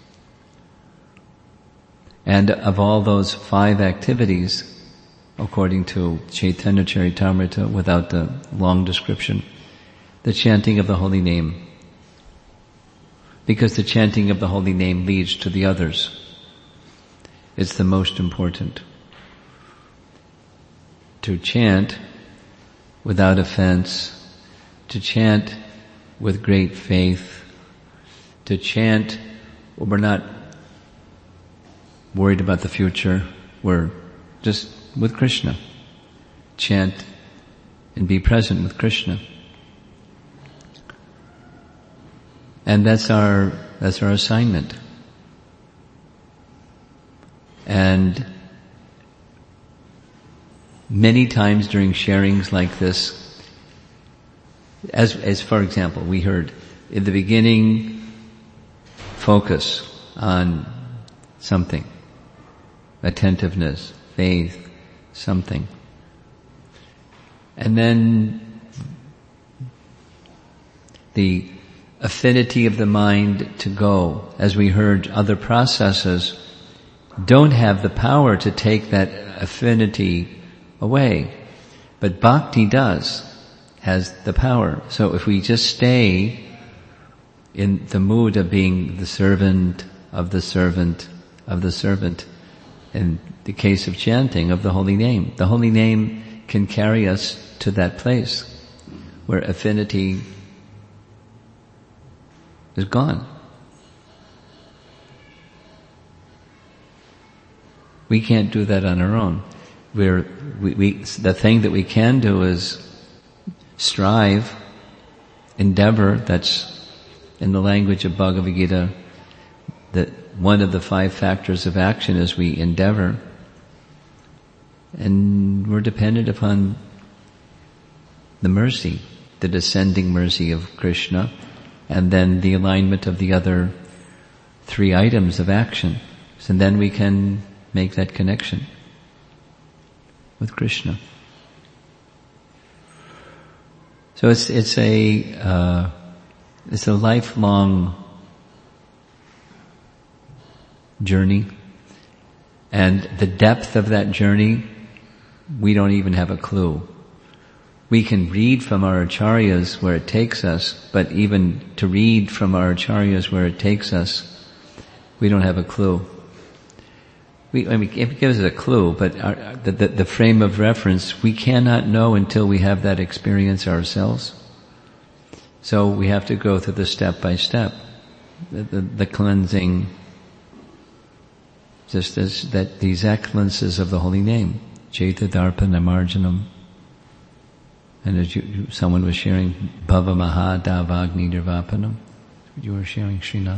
And of all those 5 activities, according to Chaitanya Charitamrita, without the long description, the chanting of the holy name because the chanting of the holy name leads to the others. It's the most important. To chant without offense, to chant with great faith, to chant when we're not worried about the future, we're just with Krishna. Chant and be present with Krishna. And that's our assignment. And many times during sharings like this, as for example, we heard in the beginning, focus on something, attentiveness, faith, something. And then the affinity of the mind to go, as we heard, other processes don't have the power to take that affinity away. But bhakti does, has the power. So if we just stay in the mood of being the servant of the servant of the servant, in the case of chanting of the holy name can carry us to that place where affinity is gone. We can't do that on our own. The thing that we can do is strive, endeavor. That's in the language of Bhagavad Gita, that one of the 5 factors of action is we endeavor. And we're dependent upon the mercy, the descending mercy of Krishna, and then the alignment of the other 3 items of action. And then we can make that connection with Krishna. So it's a lifelong journey, and the depth of that journey, we don't even have a clue. We can read from our acharyas where it takes us, but even to read from our acharyas where it takes us, we don't have a clue. It gives us a clue, but the frame of reference, we cannot know until we have that experience ourselves. So we have to go through the step by step, the cleansing, just as that these excellences of the holy name, Chaitadarpana Marjanam. And as someone was sharing, Bhava Maha Davagni Nirvapanam. You were sharing, Srinath.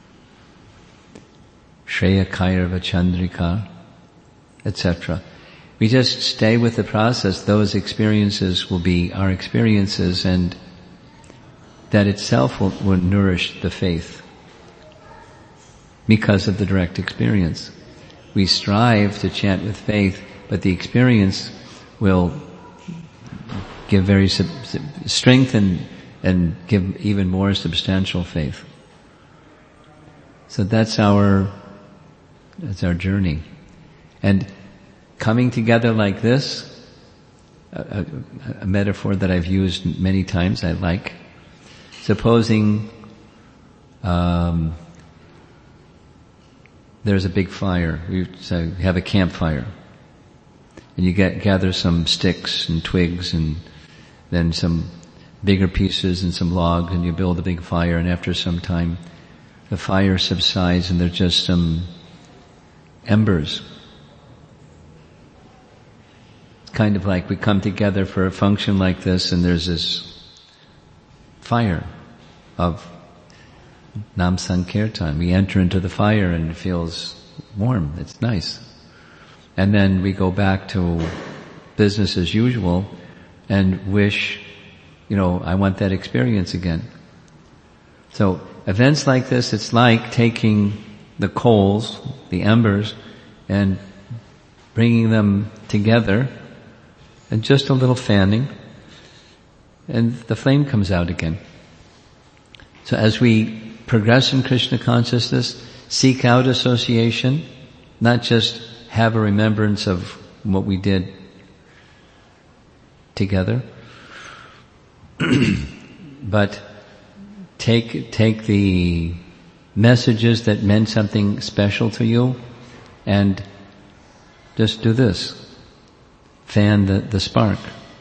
Shreya Kairva Chandrika, etc. We just stay with the process. Those experiences will be our experiences, and that itself will nourish the faith because of the direct experience. We strive to chant with faith, but the experience will give very strength and give even more substantial faith. So that's our journey. And coming together like this, a metaphor that I've used many times, I like. Supposing there's a big fire. We have a campfire. And you gather some sticks and twigs and then some bigger pieces and some logs, and you build a big fire, and after some time the fire subsides and there's just some embers. Kind of like we come together for a function like this, and there's this fire of Nam Sankirtan. We enter into the fire and it feels warm. It's nice. And then we go back to business as usual and wish, I want that experience again. So events like this, it's like taking the coals, the embers, and bringing them together, and just a little fanning, and the flame comes out again. So as we progress in Krishna consciousness, seek out association, not just have a remembrance of what we did together, but take the messages that meant something special to you, and just do this. Fan the spark.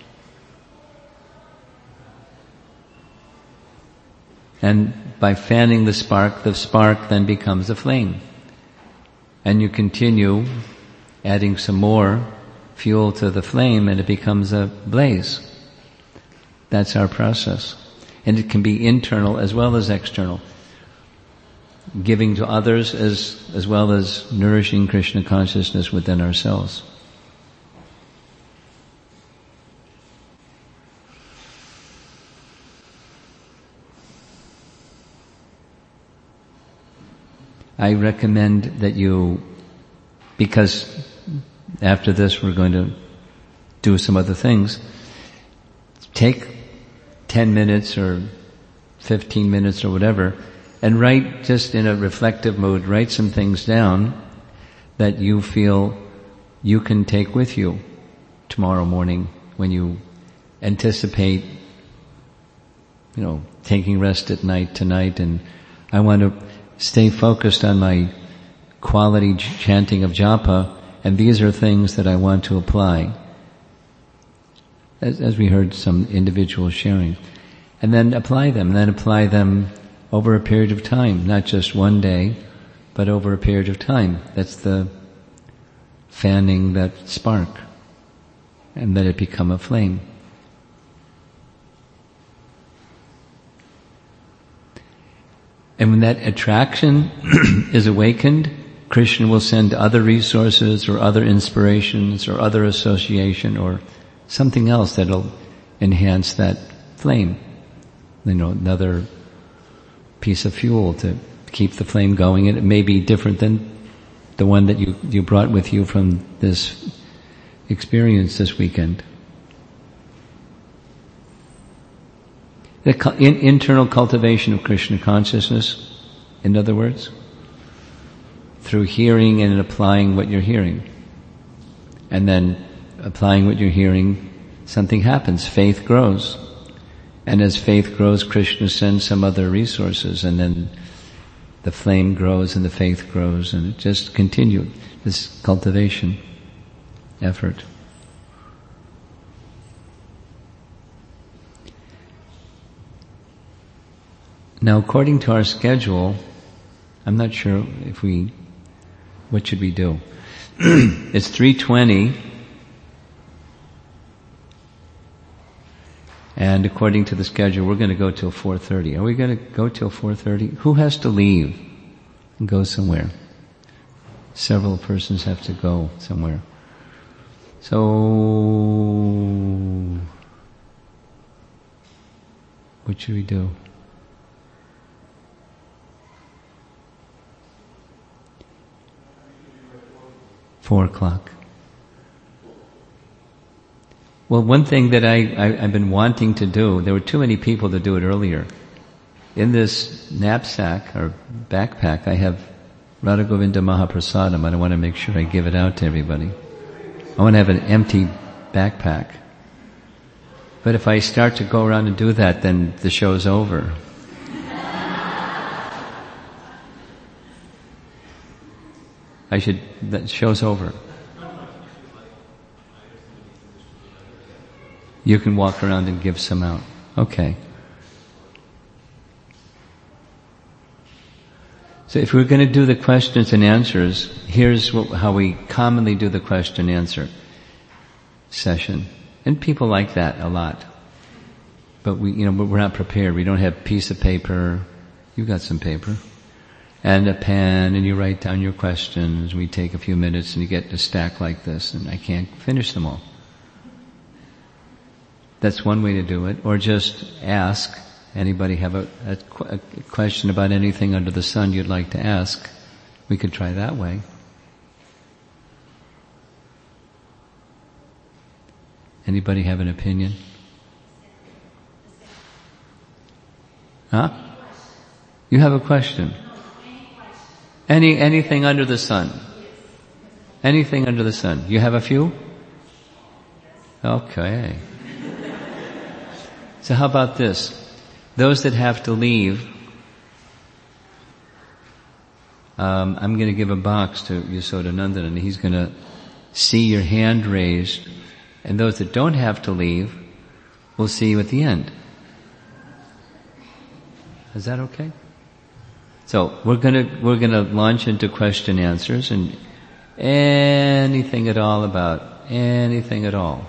And by fanning the spark then becomes a flame. And you continue adding some more fuel to the flame and it becomes a blaze. That's our process. And it can be internal as well as external. Giving to others as well as nourishing Krishna consciousness within ourselves. I recommend that you, because after this we're going to do some other things, take 10 minutes or 15 minutes or whatever, and write, just in a reflective mood, write some things down that you feel you can take with you tomorrow morning when you anticipate, taking rest at night tonight, and I want to stay focused on my quality chanting of japa, and these are things that I want to apply. As we heard some individuals sharing. And then apply them over a period of time, not just one day, but over a period of time. That's the fanning that spark, and let it become a flame. And when that attraction is awakened, Krishna will send other resources or other inspirations or other association or something else that'll enhance that flame. Another piece of fuel to keep the flame going. And it may be different than the one that you brought with you from this experience this weekend. The internal cultivation of Krishna consciousness, in other words, through hearing and applying what you're hearing. And then applying what you're hearing, something happens, faith grows. And as faith grows, Krishna sends some other resources, and then the flame grows and the faith grows, and it just continues, this cultivation effort. Now, according to our schedule, I'm not sure what should we do? It's 3:20, and according to the schedule, we're going to go till 4:30. Are we going to go till 4:30? Who has to leave and go somewhere? Several persons have to go somewhere. So, what should we do? 4:00. Well, one thing that I've been wanting to do, there were too many people to do it earlier. In this knapsack or backpack, I have Radha Govinda Mahaprasadam, and I want to make sure I give it out to everybody. I want to have an empty backpack. But if I start to go around and do that, then the show's over. That show's over. You can walk around and give some out. Okay. So if we're going to do the questions and answers, here's how we commonly do the question and answer session. And people like that a lot. But we're not prepared. We don't have a piece of paper. You've got some paper. And a pen, and you write down your questions. We take a few minutes and you get a stack like this, and I can't finish them all. That's one way to do it. Or just ask. Anybody have a question about anything under the sun you'd like to ask? We could try that way. Anybody have an opinion? Huh? You have a question? Anything under the sun. Anything under the sun. You have a few? Okay. So how about this? Those that have to leave, I'm going to give a box to Yasodanandan, and he's going to see your hand raised, and those that don't have to leave will see you at the end. Is that okay? So we're gonna launch into question answers and anything at all about anything at all.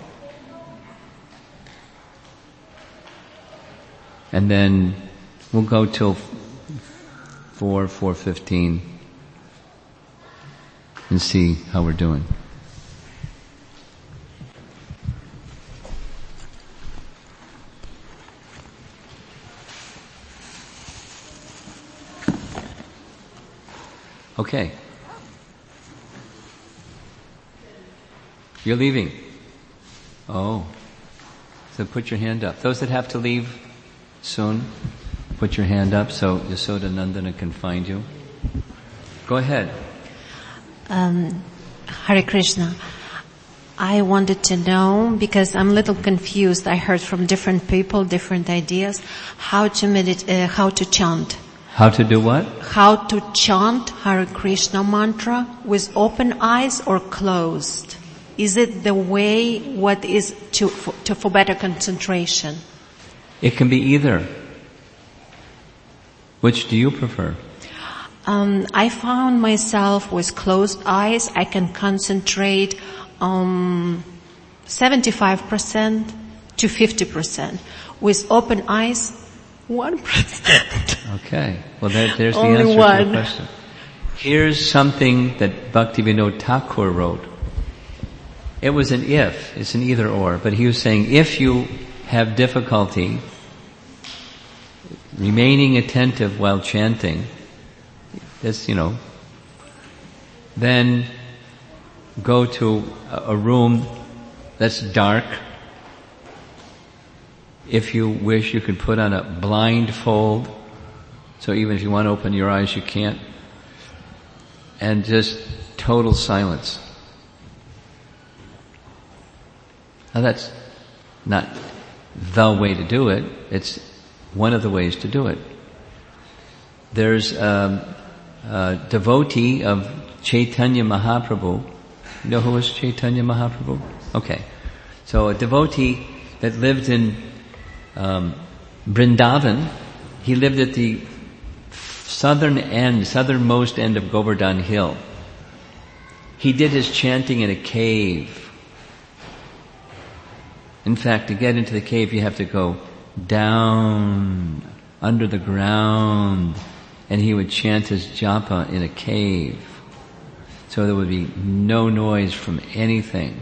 And then we'll go till 4:15 and see how we're doing. Okay. You're leaving. Oh. So put your hand up. Those that have to leave soon, put your hand up so Yasodanandana can find you. Go ahead. Hare Krishna. I wanted to know, because I'm a little confused. I heard from different people, different ideas, how to meditate, how to chant. How to do what? How to chant Hare Krishna mantra with open eyes or closed. Is it the way, what is for better concentration? It can be either. Which do you prefer? I found myself with closed eyes, I can concentrate 75% to 50%. With open eyes, 1%. Okay. Well, there's the Only answer one. to the question. Here's something that Bhaktivinoda Thakur wrote. It was an if, it's an either or, but he was saying if you have difficulty remaining attentive while chanting, this, then go to a room that's dark. If you wish, you could put on a blindfold, so even if you want to open your eyes, you can't. And just total silence. Now that's not the way to do it, it's one of the ways to do it. There's a devotee of Chaitanya Mahaprabhu. You know who was Chaitanya Mahaprabhu? Okay. So a devotee that lived in Vrindavan, he lived at the southernmost end of Govardhan Hill. He did his chanting in a cave. In fact, to get into the cave, you have to go down under the ground, and he would chant his japa in a cave. So there would be no noise from anything.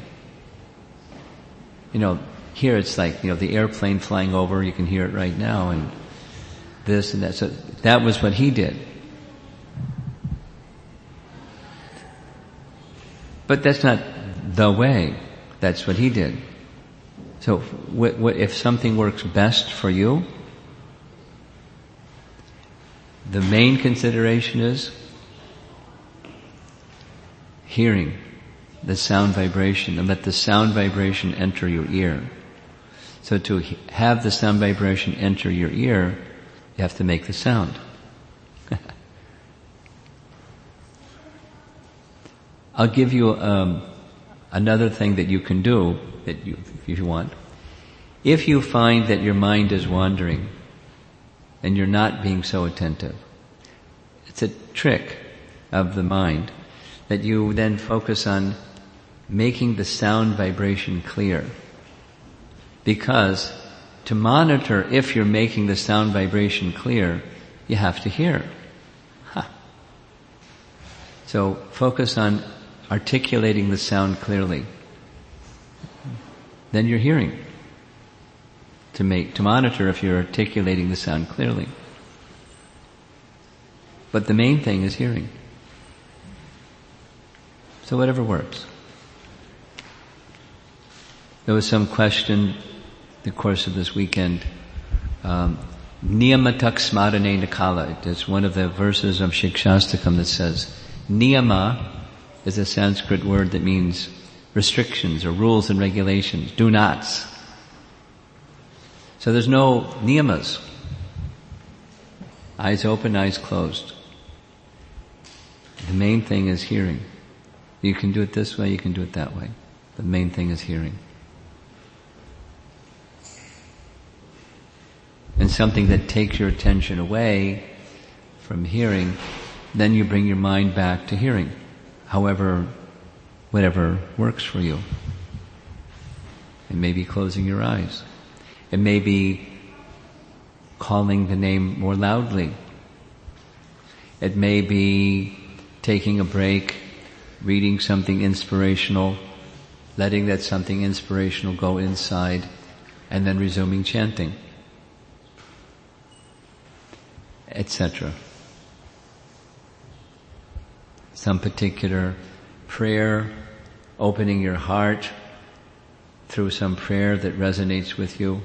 Here it's like, the airplane flying over, you can hear it right now, and this and that. So that was what he did. But that's not the way. That's what he did. So if something works best for you, the main consideration is hearing the sound vibration, and let the sound vibration enter your ear. So to have the sound vibration enter your ear, you have to make the sound. I'll give you another thing that you can do, if you want. If you find that your mind is wandering and you're not being so attentive, it's a trick of the mind that you then focus on making the sound vibration clear. Because to monitor if you're making the sound vibration clear, you have to hear. So focus on articulating the sound clearly. Then you're hearing. To monitor if you're articulating the sound clearly. But the main thing is hearing. So whatever works. There was some question in the course of this weekend. Niyamatak smarane nakala. It's one of the verses of Shikshastakam that says, niyama is a Sanskrit word that means restrictions or rules and regulations, do nots. So there's no niyamas. Eyes open, eyes closed. The main thing is hearing. You can do it this way, you can do it that way. The main thing is hearing. And something that takes your attention away from hearing, then you bring your mind back to hearing. However, whatever works for you. It may be closing your eyes. It may be calling the name more loudly. It may be taking a break, reading something inspirational, letting that something inspirational go inside, and then resuming chanting, etc. Some particular prayer, opening your heart through some prayer that resonates with you,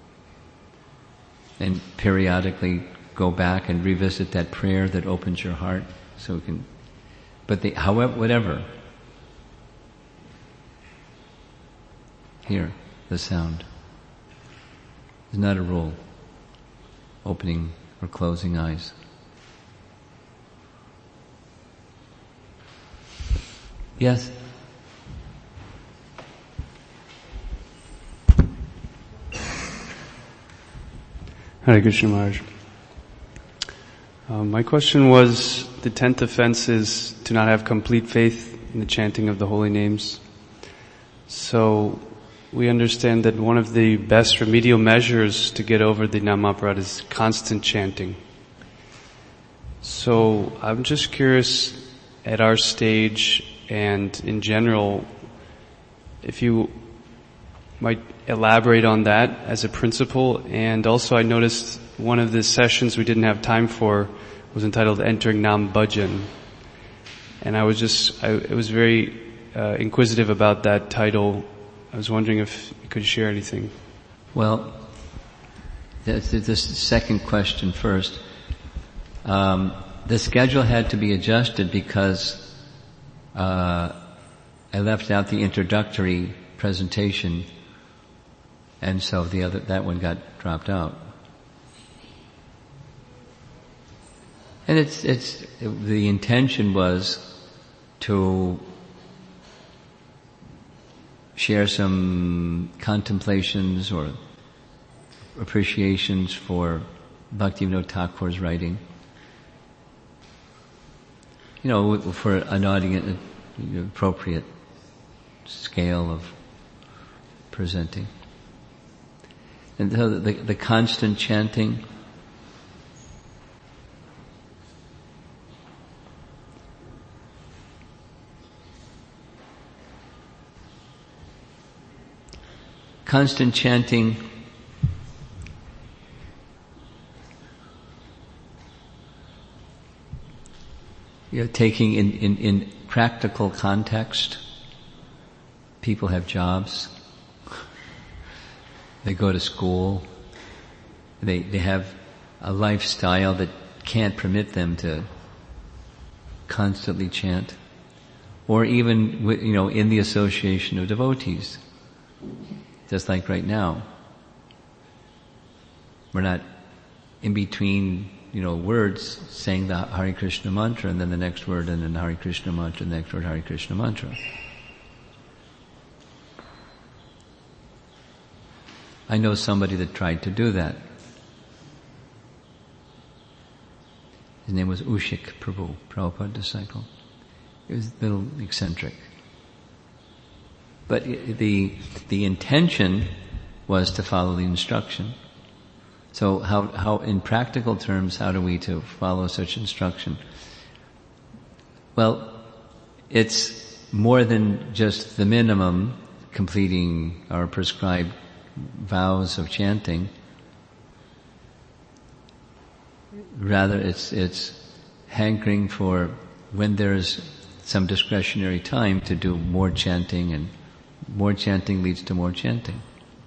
and periodically go back and revisit that prayer that opens your heart, so we can. But however, whatever, hear the sound. There's not a rule. Opening or closing eyes. Yes? Hare Krishna Maharaj. My question was, the 10th offense is to not have complete faith in the chanting of the holy names. So we understand that one of the best remedial measures to get over the Namaparad is constant chanting. So I'm just curious, at our stage and in general, if you might elaborate on that as a principle. And also I noticed one of the sessions we didn't have time for was entitled Entering Nam Bhajan. And I was very inquisitive about that title. I was wondering if you could share anything. Well, this second question first. The schedule had to be adjusted because I left out the introductory presentation, and so that one got dropped out. And the intention was to share some contemplations or appreciations for Bhaktivinoda Thakur's writing. For an audience, appropriate scale of presenting. And so the constant chanting, taking in practical context, people have jobs, they go to school, they have a lifestyle that can't permit them to constantly chant, or even in the association of devotees. Just like right now, we're not in between words saying the Hare Krishna mantra and then the next word and then Hare Krishna mantra, the next word Hare Krishna mantra. I know somebody that tried to do that. His name was Ushik Prabhu, Prabhupada disciple. He was a little eccentric. But the intention was to follow the instruction. So how in practical terms, how do we to follow such instruction? Well, it's more than just the minimum, completing our prescribed vows of chanting. Rather, it's hankering for when there's some discretionary time to do more chanting, and more chanting leads to more chanting.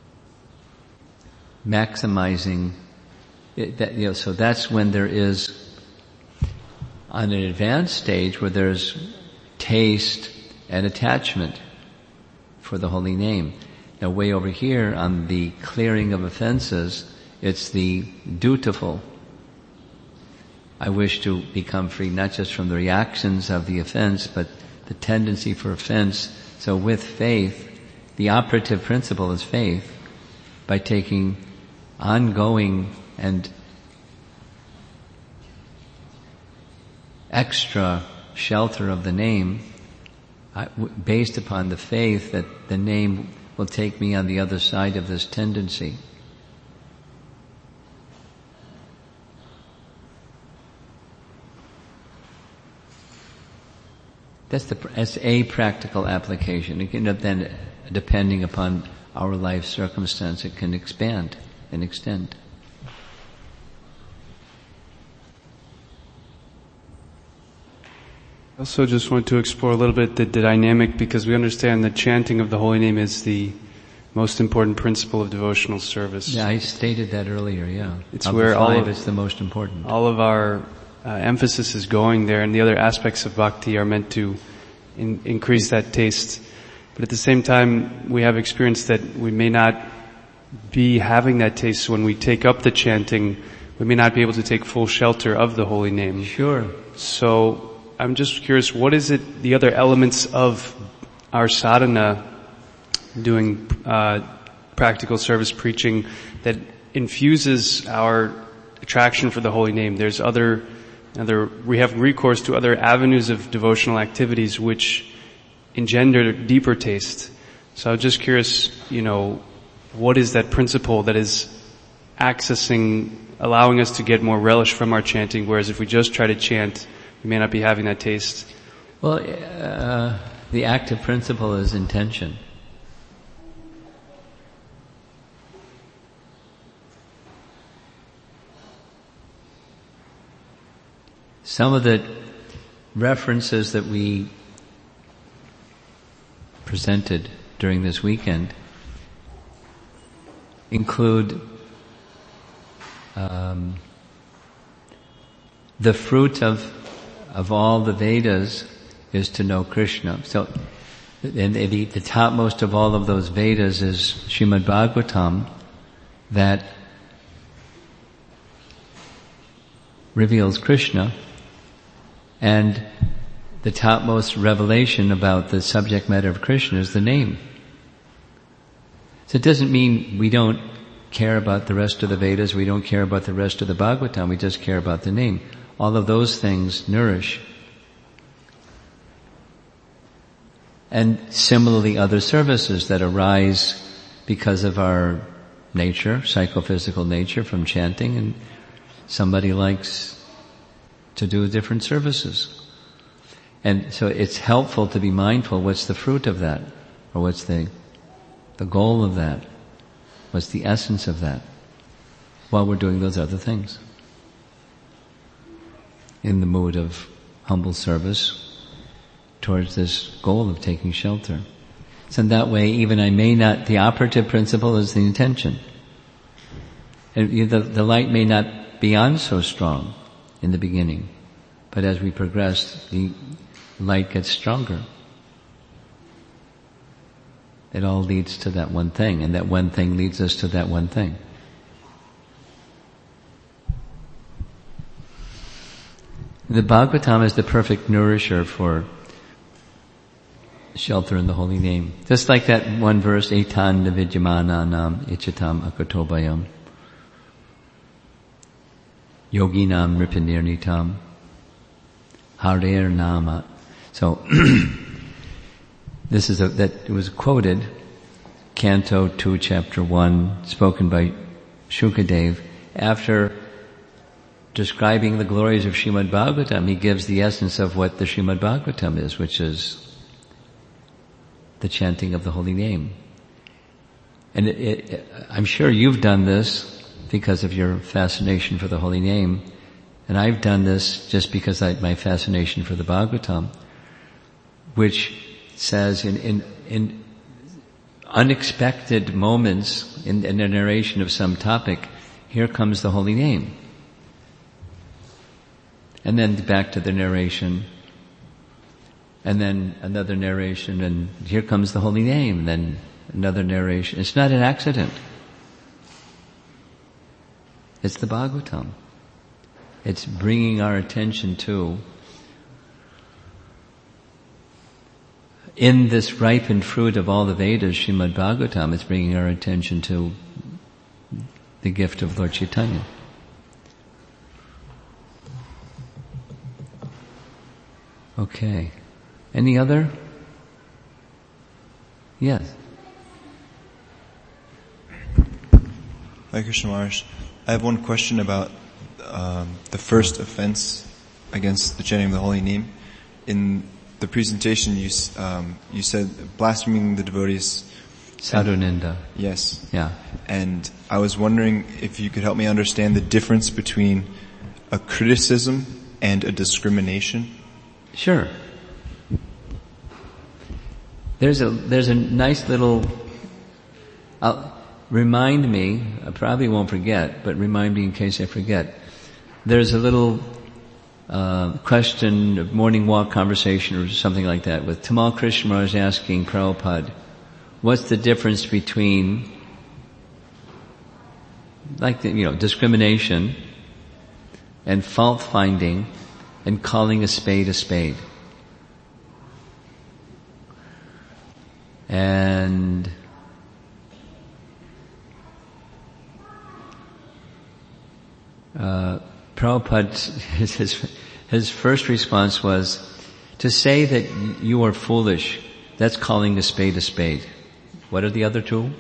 Maximizing that, so that's when there is, on an advanced stage, where there's taste and attachment for the holy name. Now, way over here on the clearing of offenses, it's the dutiful I wish to become free not just from the reactions of the offense, but the tendency for offense. So with faith, the operative principle is faith. By taking ongoing and extra shelter of the name, based upon the faith that the name will take me on the other side of this tendency. That's a practical application. Then, depending upon our life circumstance, it can expand and extend. I also just want to explore a little bit the dynamic, because we understand that chanting of the holy name is the most important principle of devotional service. Yeah, I stated that earlier, yeah. It's of where the five, it's the most important. All of our emphasis is going there, and the other aspects of bhakti are meant to increase that taste. But at the same time, we have experienced that we may not be having that taste. So when we take up the chanting, we may not be able to take full shelter of the holy name. Sure. So I'm just curious, what is it, the other elements of our sadhana, doing practical service preaching, that infuses our attraction for the holy name? There's we have recourse to other avenues of devotional activities which engender deeper taste. So I'm just curious, what is that principle that is allowing us to get more relish from our chanting, whereas if we just try to chant, we may not be having that taste? Well, the active principle is intention. Some of the references that we presented during this weekend include the fruit of all the Vedas is to know Krishna. So, and the topmost of all of those Vedas is Srimad Bhagavatam, that reveals Krishna, and the topmost revelation about the subject matter of Krishna is the name. So it doesn't mean we don't care about the rest of the Vedas, we don't care about the rest of the Bhagavatam, we just care about the name. All of those things nourish. And similarly, other services that arise because of our nature, psychophysical nature, from chanting, and somebody likes to do different services. And so it's helpful to be mindful, what's the fruit of that? Or what's the goal of that? What's the essence of that? While we're doing those other things. In the mood of humble service towards this goal of taking shelter. So in that way, even the operative principle is the intention. And the light may not be on so strong in the beginning, but as we progress, the light gets stronger. It all leads to that one thing, and that one thing leads us to that one thing. The Bhagavatam is the perfect nourisher for shelter in the holy name. Just like that one verse, Etan Navidyamananam Ichatam Akatobayam Yoginam Ripinirnitam Harer Nama. So it was quoted, Canto 2, Chapter 1, spoken by Shukadev. After describing the glories of Srimad Bhagavatam, he gives the essence of what the Srimad Bhagavatam is, which is the chanting of the holy name. And I'm sure you've done this because of your fascination for the holy name, and I've done this just because my fascination for the Bhagavatam, which says in unexpected moments in a narration of some topic, here comes the holy name. And then back to the narration, and then another narration, and here comes the holy name, and then another narration. It's not an accident. It's the Bhagavatam. It's bringing our attention to, in this ripened fruit of all the Vedas, Srimad Bhagavatam, it's bringing our attention to the gift of Lord Chaitanya. Okay. Any other? Yes. Hare Krishna Maharaj, I have one question about the first offense against the chanting of the holy name. In the presentation, you said blaspheming the devotees. Sadhu Ninda. Yes. Yeah. And I was wondering if you could help me understand the difference between a criticism and a discrimination. Sure. There's a nice little, remind me, I probably won't forget, but remind me in case I forget. There's a little question, morning walk conversation or something like that with Tamal Krishna Maharaj asking Prabhupada, what's the difference between, discrimination and fault finding and calling a spade a spade? And Prabhupada, his first response was, to say that you are foolish, that's calling a spade a spade. What are the other two?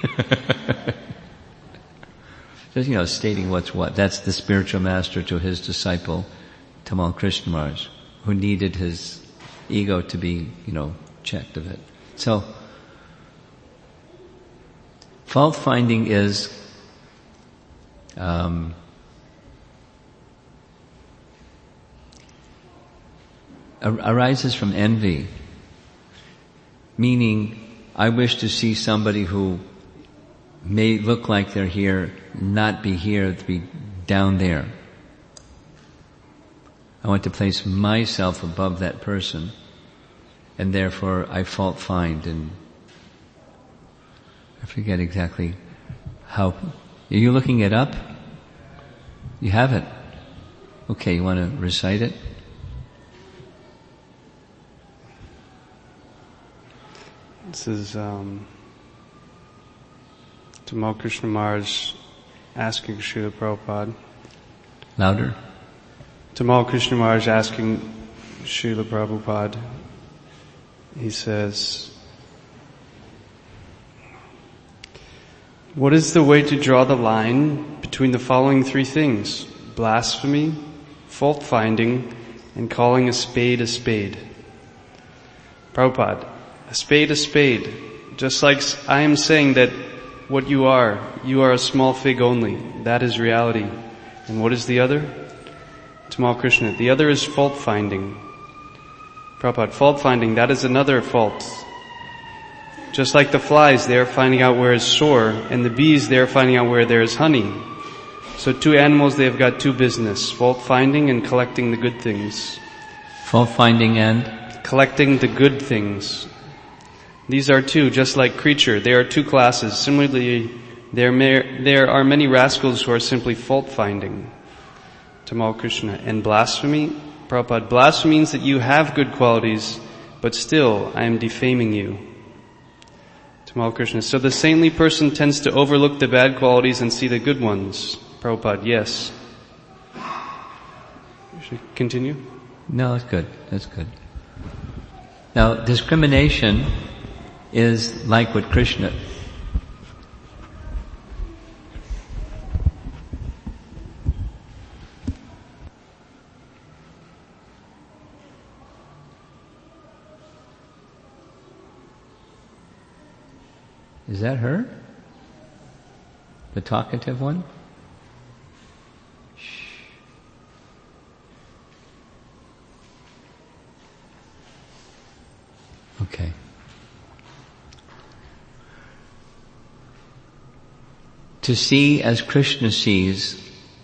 Just, stating what's what. That's the spiritual master to his disciple, Tamal Krishna Maharaj, who needed his ego to be, checked of it. So, fault finding is arises from envy, meaning I wish to see somebody who may look like they're here, not be here, to be down there. I want to place myself above that person, and therefore I fault find, and I forget exactly how. Are you looking it up? You have it? Okay, you want to recite it? This is Tamal Krishna Maharaj asking Srila Prabhupada. Louder. Tamal Krishna Maharaj asking Srila Prabhupada. He says, what is the way to draw the line between the following three things? Blasphemy, fault finding, and calling a spade a spade. Prabhupada, a spade, just like I am saying that what you are a small fig only. That is reality. And what is the other? Tamal Krishna. The other is fault finding. Prabhupada, fault finding, that is another fault. Just like the flies, they are finding out where is sore, and the bees, they are finding out where there is honey. So two animals, they have got two business, fault finding and collecting the good things. Fault finding and? Collecting the good things. These are two, just like creature. They are two classes. Similarly, there are many rascals who are simply fault finding. Tamal Krishna. And blasphemy? Prabhupada, blasphemy means that you have good qualities, but still I am defaming you. Tamal Krishna. So the saintly person tends to overlook the bad qualities and see the good ones. Prabhupada, yes. Should I continue? No, that's good. That's good. Now, discrimination is like what Krishna... Is that her? The talkative one? Shh. Okay. To see as Krishna sees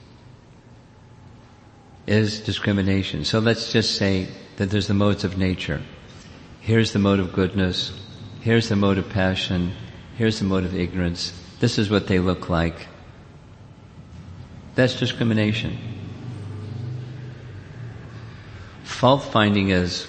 is discrimination. So let's just say that there's the modes of nature. Here's the mode of goodness. Here's the mode of passion. Here's the mode of ignorance. This is what they look like. That's discrimination. fault finding is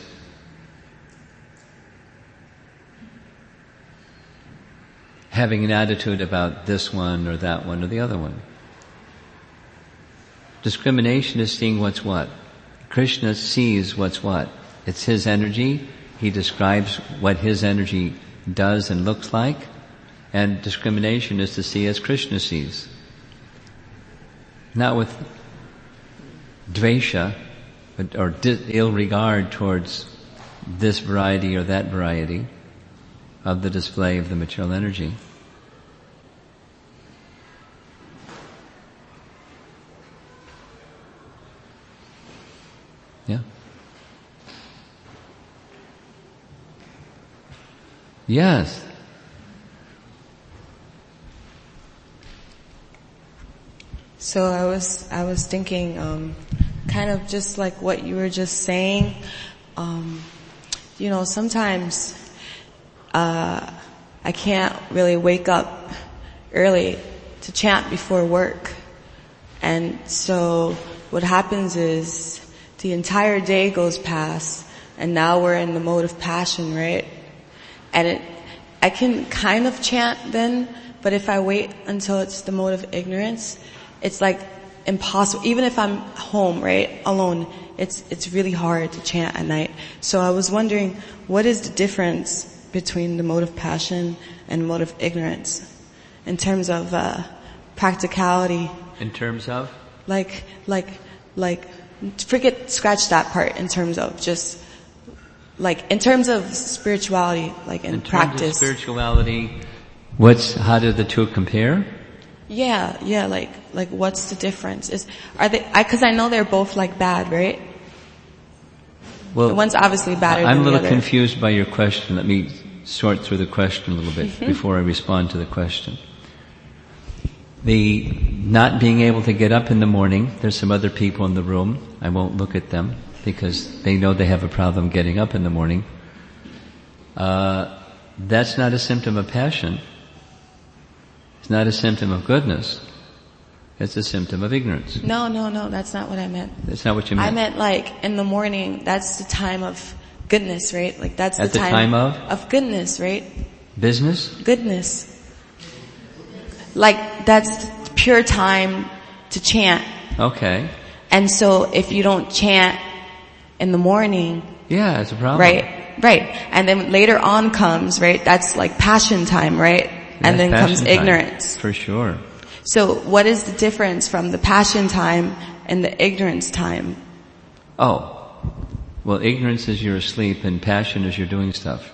having an attitude about this one or that one or the other one. Discrimination is seeing what's what. Krishna sees what's what. It's his energy. He describes what his energy does and looks like. And discrimination is to see as Krishna sees. Not with dvesha, or ill regard towards this variety or that variety of the display of the material energy. Yeah. Yes. So I was thinking, kind of just like what you were just saying. Sometimes I can't really wake up early to chant before work, and so what happens is the entire day goes past, and now we're in the mode of passion, right? And I can kind of chant then, but if I wait until it's the mode of ignorance, it's like impossible. Even if I'm home, right, alone, it's really hard to chant at night. So I was wondering, what is the difference between the mode of passion and mode of ignorance in terms of practicality? In terms of? Scratch that part in terms of just, in terms of spirituality, in practice. Terms of spirituality, how do the two compare? Yeah, what's the difference? Cause I know they're both bad, right? Well, the one's obviously better than the other. I'm a little confused by your question. Let me sort through the question a little bit before I respond to the question. The not being able to get up in the morning, there's some other people in the room. I won't look at them because they know they have a problem getting up in the morning. That's not a symptom of passion. It's not a symptom of goodness. It's a symptom of ignorance. No, that's not what I meant. That's not what you meant. I meant in the morning, that's the time of goodness, right? That's At the time of? Of goodness, right? Business? Goodness. That's pure time to chant. Okay. And so if you don't chant in the morning. Yeah, it's a problem. Right. And then later on comes, right? That's passion time, right? And then comes ignorance. For sure. So what is the difference from the passion time and the ignorance time? Oh. Well, ignorance is you're asleep and passion is you're doing stuff.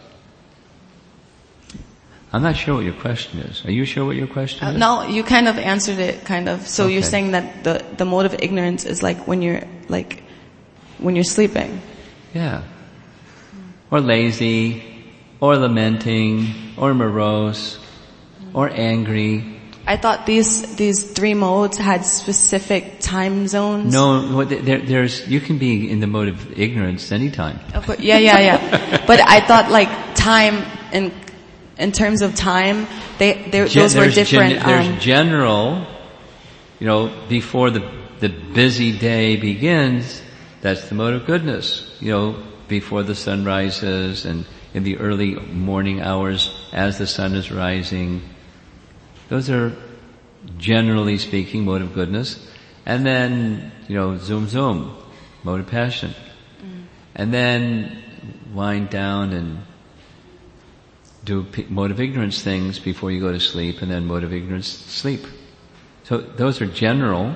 I'm not sure what your question is. Are you sure what your question is? No, you kind of answered it, So okay. You're saying that the mode of ignorance is when you're sleeping. Yeah. Or lazy, or lamenting, or morose, or angry. I thought these three modes had specific time zones. No, you can be in the mode of ignorance anytime. Yeah. But I thought time in terms of time, those were different. There's general, before the busy day begins, that's the mode of goodness. Before the sun rises and in the early morning hours as the sun is rising. Those are, generally speaking, mode of goodness. And then, zoom, mode of passion. And then wind down and do mode of ignorance things before you go to sleep, and then mode of ignorance, sleep. So those are general.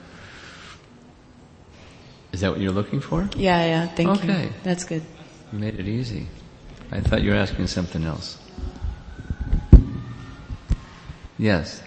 Is that what you're looking for? Yeah, thank you. Okay. That's good. You made it easy. I thought you were asking something else. Yes.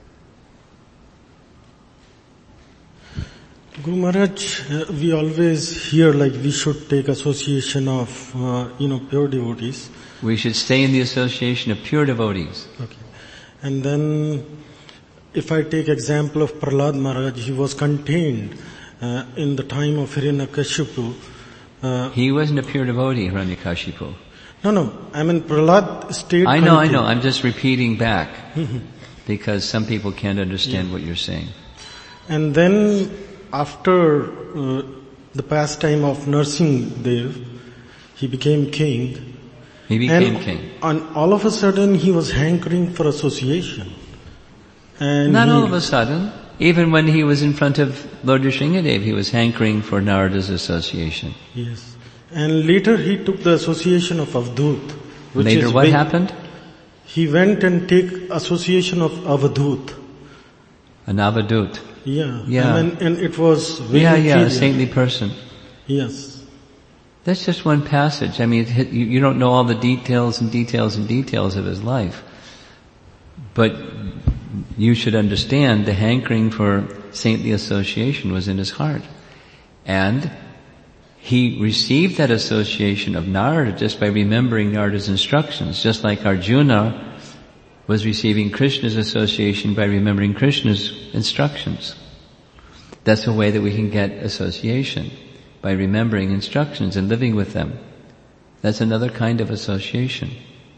Guru Maharaj, we always hear we should take association of, pure devotees. We should stay in the association of pure devotees. Okay. And then, if I take example of Prahlad Maharaj, he was contained in the time of Hiranyakashipu. He wasn't a pure devotee, Hiranyakashipu. No. I mean, Prahlad stayed I know. I'm just repeating back. Because some people can't understand what you're saying. And then, after the pastime of nursing Dev. He became king. He became king. And all of a sudden he was hankering for association. And not all of a sudden. Even when he was in front of Lord Nrsingadev, he was hankering for Narada's association. Yes. And later he took the association of Avadhut. Later what happened? He went and take association of Avadhut. An Avadhut. Yeah. And it was very a saintly person. Yes. That's just one passage. I mean, you don't know all the details of his life. But you should understand the hankering for saintly association was in his heart. And he received that association of Narada just by remembering Narada's instructions, just like Arjuna was receiving Krishna's association by remembering Krishna's instructions. That's a way that we can get association, by remembering instructions and living with them. That's another kind of association.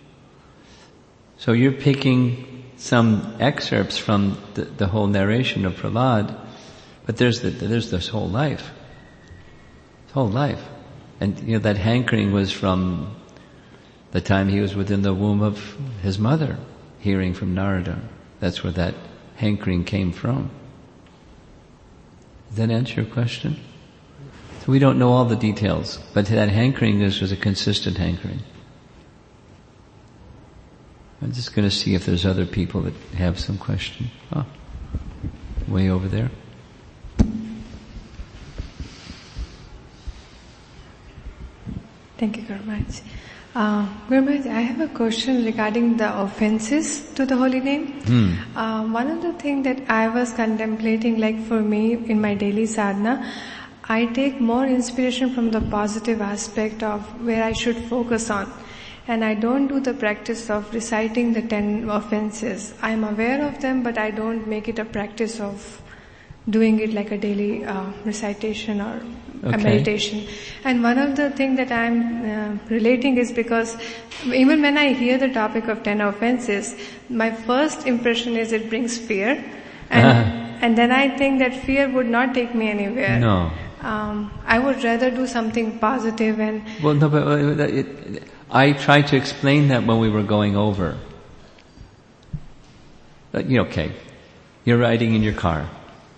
So you're picking some excerpts from the whole narration of Prahlad, but there's this whole life. Whole life. And that hankering was from the time he was within the womb of his mother, hearing from Narada. That's where that hankering came from. Does that answer your question? So we don't know all the details, but that hankering was a consistent hankering. I'm just going to see if there's other people that have some question. Oh, way over there. Thank you, Guru Maharaj. Guru Maharaj, I have a question regarding the offenses to the holy name. One of the things that I was contemplating, like for me in my daily sadhana, I take more inspiration from the positive aspect of where I should focus on. And I don't do the practice of reciting the 10 offenses. I am aware of them, but I don't make it a practice of doing it like a daily recitation or a meditation. And one of the things that I'm relating is because even when I hear the topic of 10 offenses, my first impression is it brings fear. And then I think that fear would not take me anywhere. No. I would rather do something positive and... Well, no, but I tried to explain that when we were going over. Okay, you're riding in your car,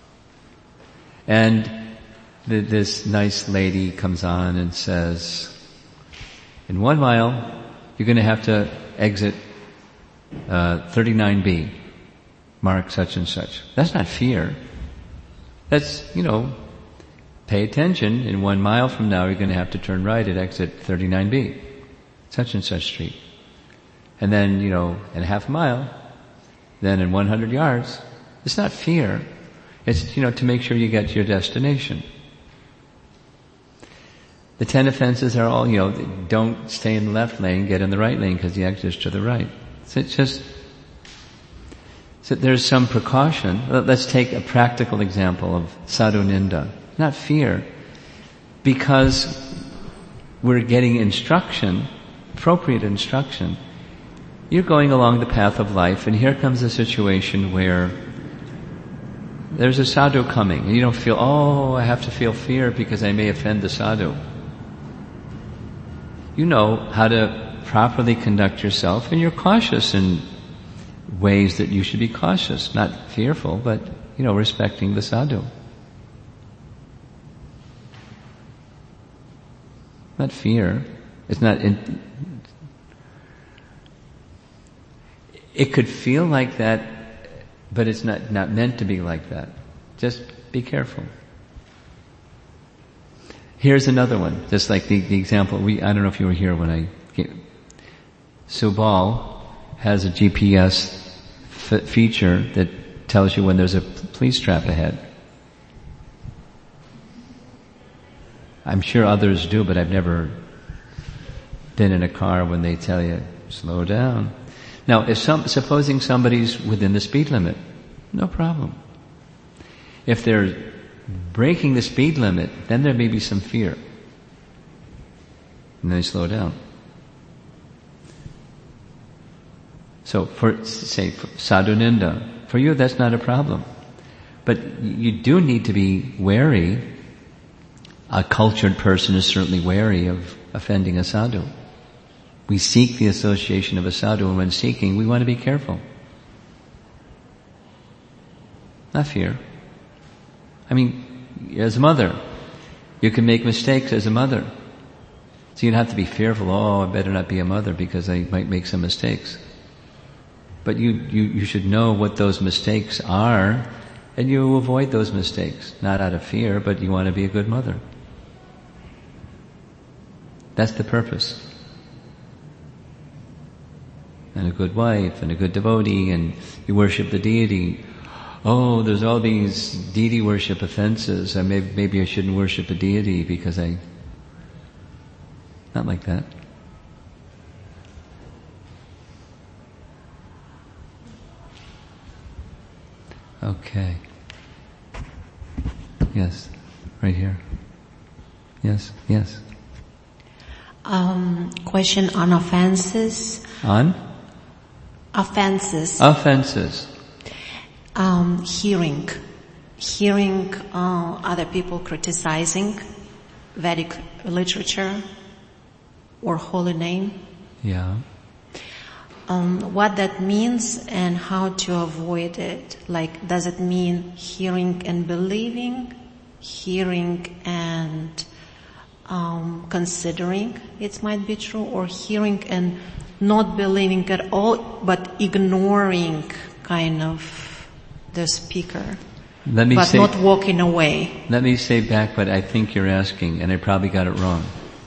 and this nice lady comes on and says, in 1 mile, you're going to have to exit 39B, mark such and such. That's not fear. That's, pay attention. In 1 mile from now, you're going to have to turn right at exit 39B. Such and such street. And then, in half a mile, then in 100 yards, it's not fear. It's, to make sure you get to your destination. The 10 offenses are all, don't stay in the left lane, get in the right lane because the exit is to the right. So it's just, so there's some precaution. Let's take a practical example of sadhu ninda. Not fear. Because we're getting instruction, appropriate instruction. You're going along the path of life, and here comes a situation where there's a sadhu coming, and you don't feel, I have to feel fear because I may offend the sadhu. You know how to properly conduct yourself, and you're cautious in ways that you should be cautious, not fearful, but, respecting the sadhu. Not fear. It's not... It could feel like that, but it's not meant to be like that. Just be careful. Here's another one, just like the example. I don't know if you were here when I gave. Subal has a GPS feature that tells you when there's a police trap ahead. I'm sure others do, but I've never been in a car when they tell you, slow down. Now, supposing somebody's within the speed limit, no problem. If they're breaking the speed limit, then there may be some fear. And they slow down. So for sadhu ninda, for you that's not a problem. But you do need to be wary a cultured person is certainly wary of offending a sadhu. We seek the association of a sadhu, and when seeking, we want to be careful. Not fear. I mean, as a mother, you can make mistakes as a mother. So you don't have to be fearful, I better not be a mother because I might make some mistakes. But you should know what those mistakes are, and you avoid those mistakes. Not out of fear, but you want to be a good mother. That's the purpose. And a good wife, and a good devotee, and you worship the deity. Oh, there's all these deity worship offenses. Maybe I shouldn't worship a deity because not like that. Okay. Yes, right here. Yes. Question on offenses. On? Offenses. Hearing other people criticizing Vedic literature or holy name. Yeah. What that means and how to avoid it. Like, does it mean hearing and believing, hearing and considering it might be true, or hearing and not believing at all, but ignoring kind of the speaker, but not walking away? Let me say back what I think you're asking, and I probably got it wrong.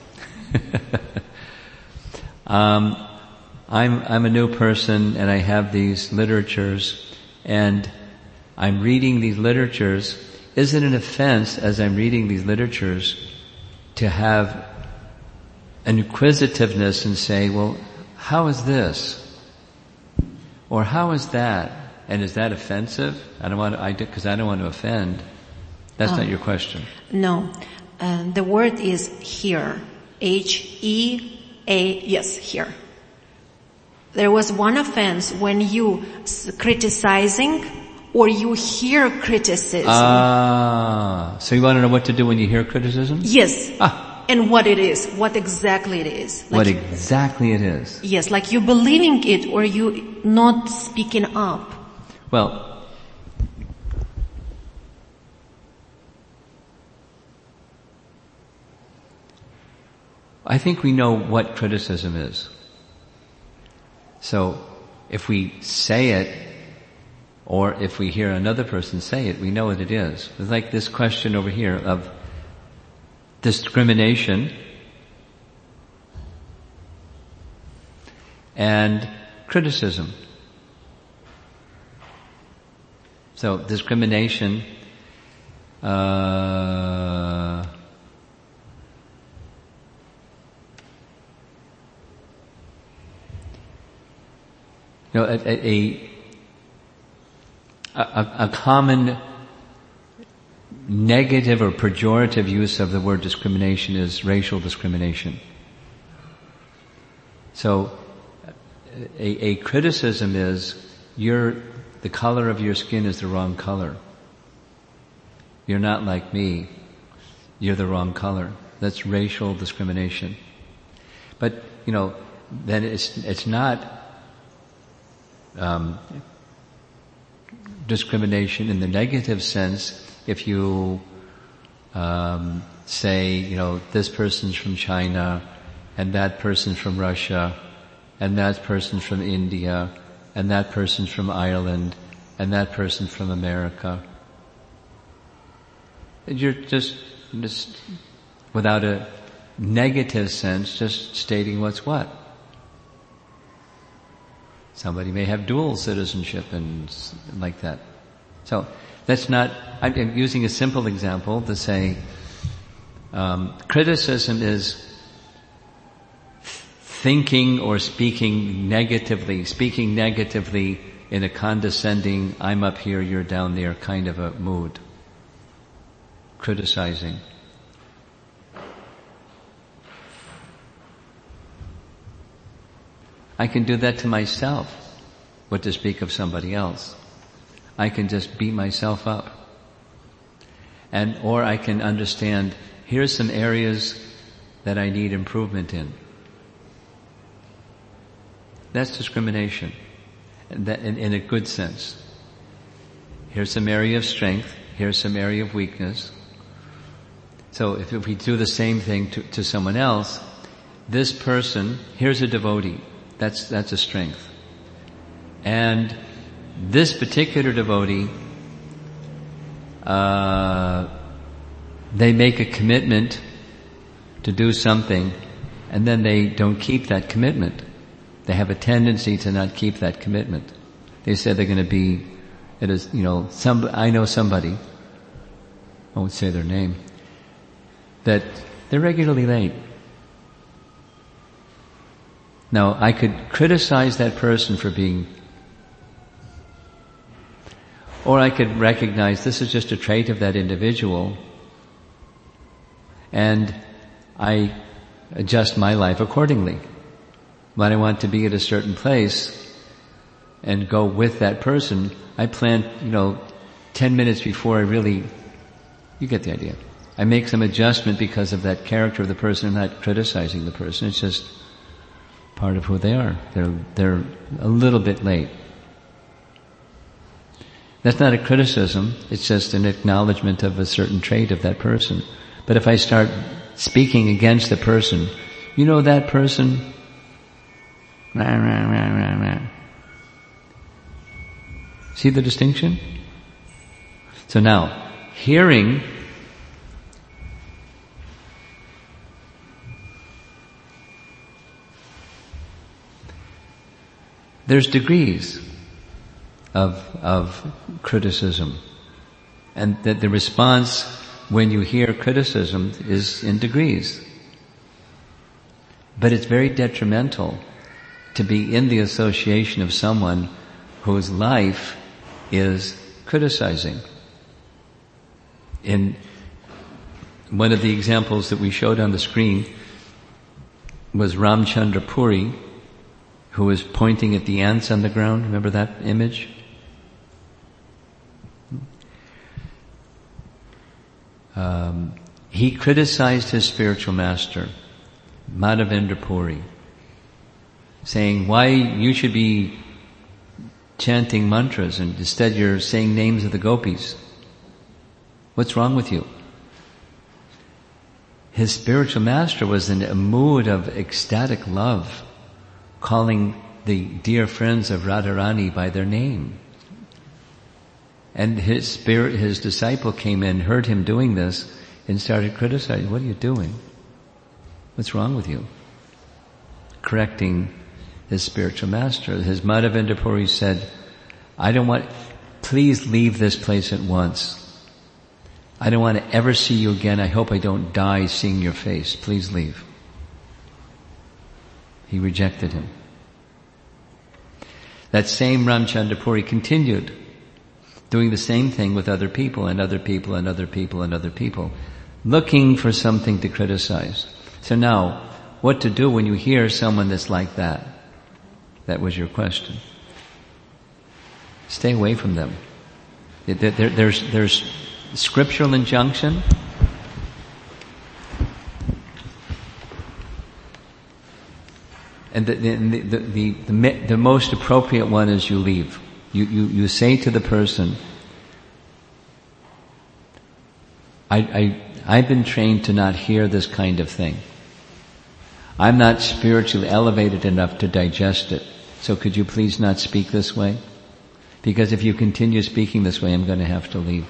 I'm a new person, and I have these literatures, and I'm reading these literatures. Is it an offense, as I'm reading these literatures, to have an inquisitiveness and say, well, how is this? Or how is that? And is that offensive? Because I don't want to offend. That's not your question. No. The word is hear. H-E-A, yes, hear. There was one offense when you criticizing or you hear criticism. So you want to know what to do when you hear criticism? Yes. And what it is, what exactly it is. Like what exactly it is. Yes, like you believing it or you not speaking up. Well, I think we know what criticism is. So if we say it, or if we hear another person say it, we know what it is. It's like this question over here of discrimination and criticism. So discrimination, a common negative or pejorative use of the word discrimination is racial discrimination. So a criticism is the color of your skin is the wrong color. You're not like me. You're the wrong color. That's racial discrimination. But, then it's not discrimination in the negative sense if you say, this person's from China, and that person's from Russia, and that person's from India, and that person's from Ireland, and that person's from America. You're just without a negative sense, just stating what's what. Somebody may have dual citizenship and like that. So that's not, I'm using a simple example to say, criticism is thinking or speaking negatively in a condescending, I'm up here, you're down there kind of a mood. Criticizing. I can do that to myself, what to speak of somebody else. I can just beat myself up. Or I can understand here's some areas that I need improvement in. That's discrimination, in a good sense. Here's some area of strength, here's some area of weakness. So if we do the same thing to someone else, this person, here's a devotee, that's a strength. And this particular devotee, they make a commitment to do something, and then they don't keep that commitment. They have a tendency to not keep that commitment. They said they're going to be, I know somebody, I won't say their name, that they're regularly late. Now, I could criticize that person for being, or I could recognize this is just a trait of that individual, and I adjust my life accordingly. When I want to be at a certain place and go with that person, I plan, 10 minutes before you get the idea. I make some adjustment because of that character of the person. I'm not criticizing the person. It's just part of who they are. They're a little bit late. That's not a criticism. It's just an acknowledgement of a certain trait of that person. But if I start speaking against the person, that person, see the distinction? So now, hearing there's degrees of criticism, and that the response when you hear criticism is in degrees. But it's very detrimental to be in the association of someone whose life is criticizing. In one of the examples that we showed on the screen was Ramchandra Puri, who was pointing at the ants on the ground. Remember that image? He criticized his spiritual master, Madhavendra Puri, saying why you should be chanting mantras and instead you're saying names of the gopis. What's wrong with you? His spiritual master was in a mood of ecstatic love, calling the dear friends of Radharani by their name. And his disciple came in, heard him doing this, and started criticizing. What are you doing? What's wrong with you? Correcting his spiritual master. His Madhavendra Puri said, please leave this place at once. I don't want to ever see you again. I hope I don't die seeing your face. Please leave. He rejected him. That same Ramchandra Puri continued doing the same thing with other people and other people and other people and other people, looking for something to criticize. So now, what to do when you hear someone that's like that? That was your question. Stay away from them. There's scriptural injunction. And the most appropriate one is you leave. You say to the person, I've been trained to not hear this kind of thing. I'm not spiritually elevated enough to digest it. So could you please not speak this way? Because if you continue speaking this way, I'm going to have to leave.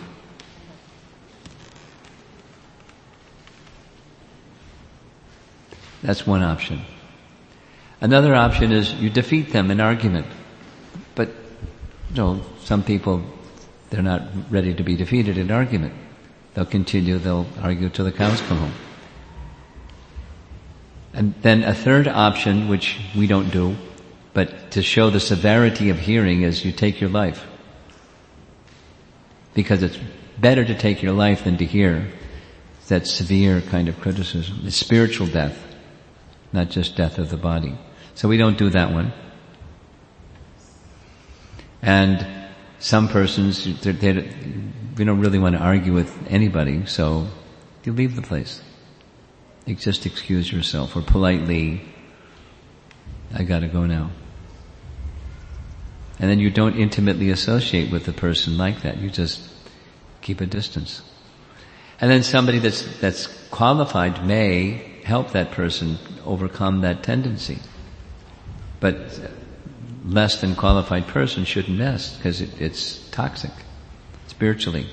That's one option. Another option is you defeat them in argument. But, some people, they're not ready to be defeated in argument. They'll argue till the cows come home. And then a third option, which we don't do, but to show the severity of hearing, is you take your life. Because it's better to take your life than to hear that severe kind of criticism. It's spiritual death, not just death of the body. So we don't do that one. And some persons, we don't really want to argue with anybody, so you leave the place. You just excuse yourself, or politely, I gotta go now. And then you don't intimately associate with the person like that. You just keep a distance. And then somebody that's qualified may help that person overcome that tendency. But less than qualified person shouldn't mess, because it's toxic, spiritually.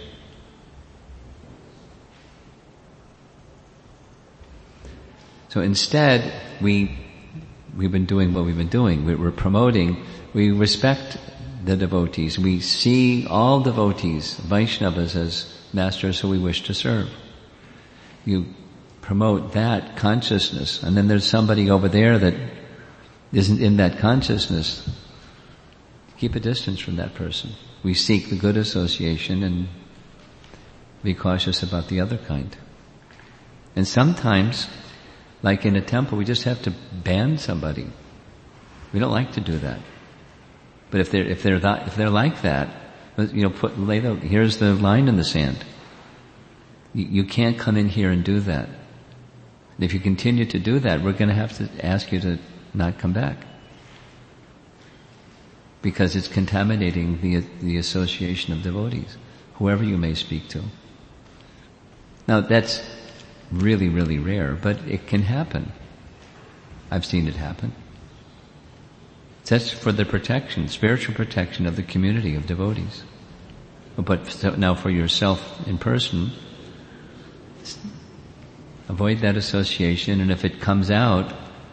So instead, we've been doing what we've been doing. We're promoting, we respect the devotees. We see all devotees, Vaishnavas, as masters who we wish to serve. You promote that consciousness, and then there's somebody over there that isn't in that consciousness. Keep a distance from that person. We seek the good association and be cautious about the other kind. And sometimes, like in a temple, we just have to ban somebody. We don't like to do that. But if they're like that, here's the line in the sand. You can't come in here and do that. And if you continue to do that, we're going to have to ask you to not come back, because it's contaminating the association of devotees, whoever you may speak to. Now that's really, really rare, but it can happen. I've seen it happen. That's for the protection, spiritual protection of the community of devotees. But now for yourself in person, avoid that association, and if it comes out,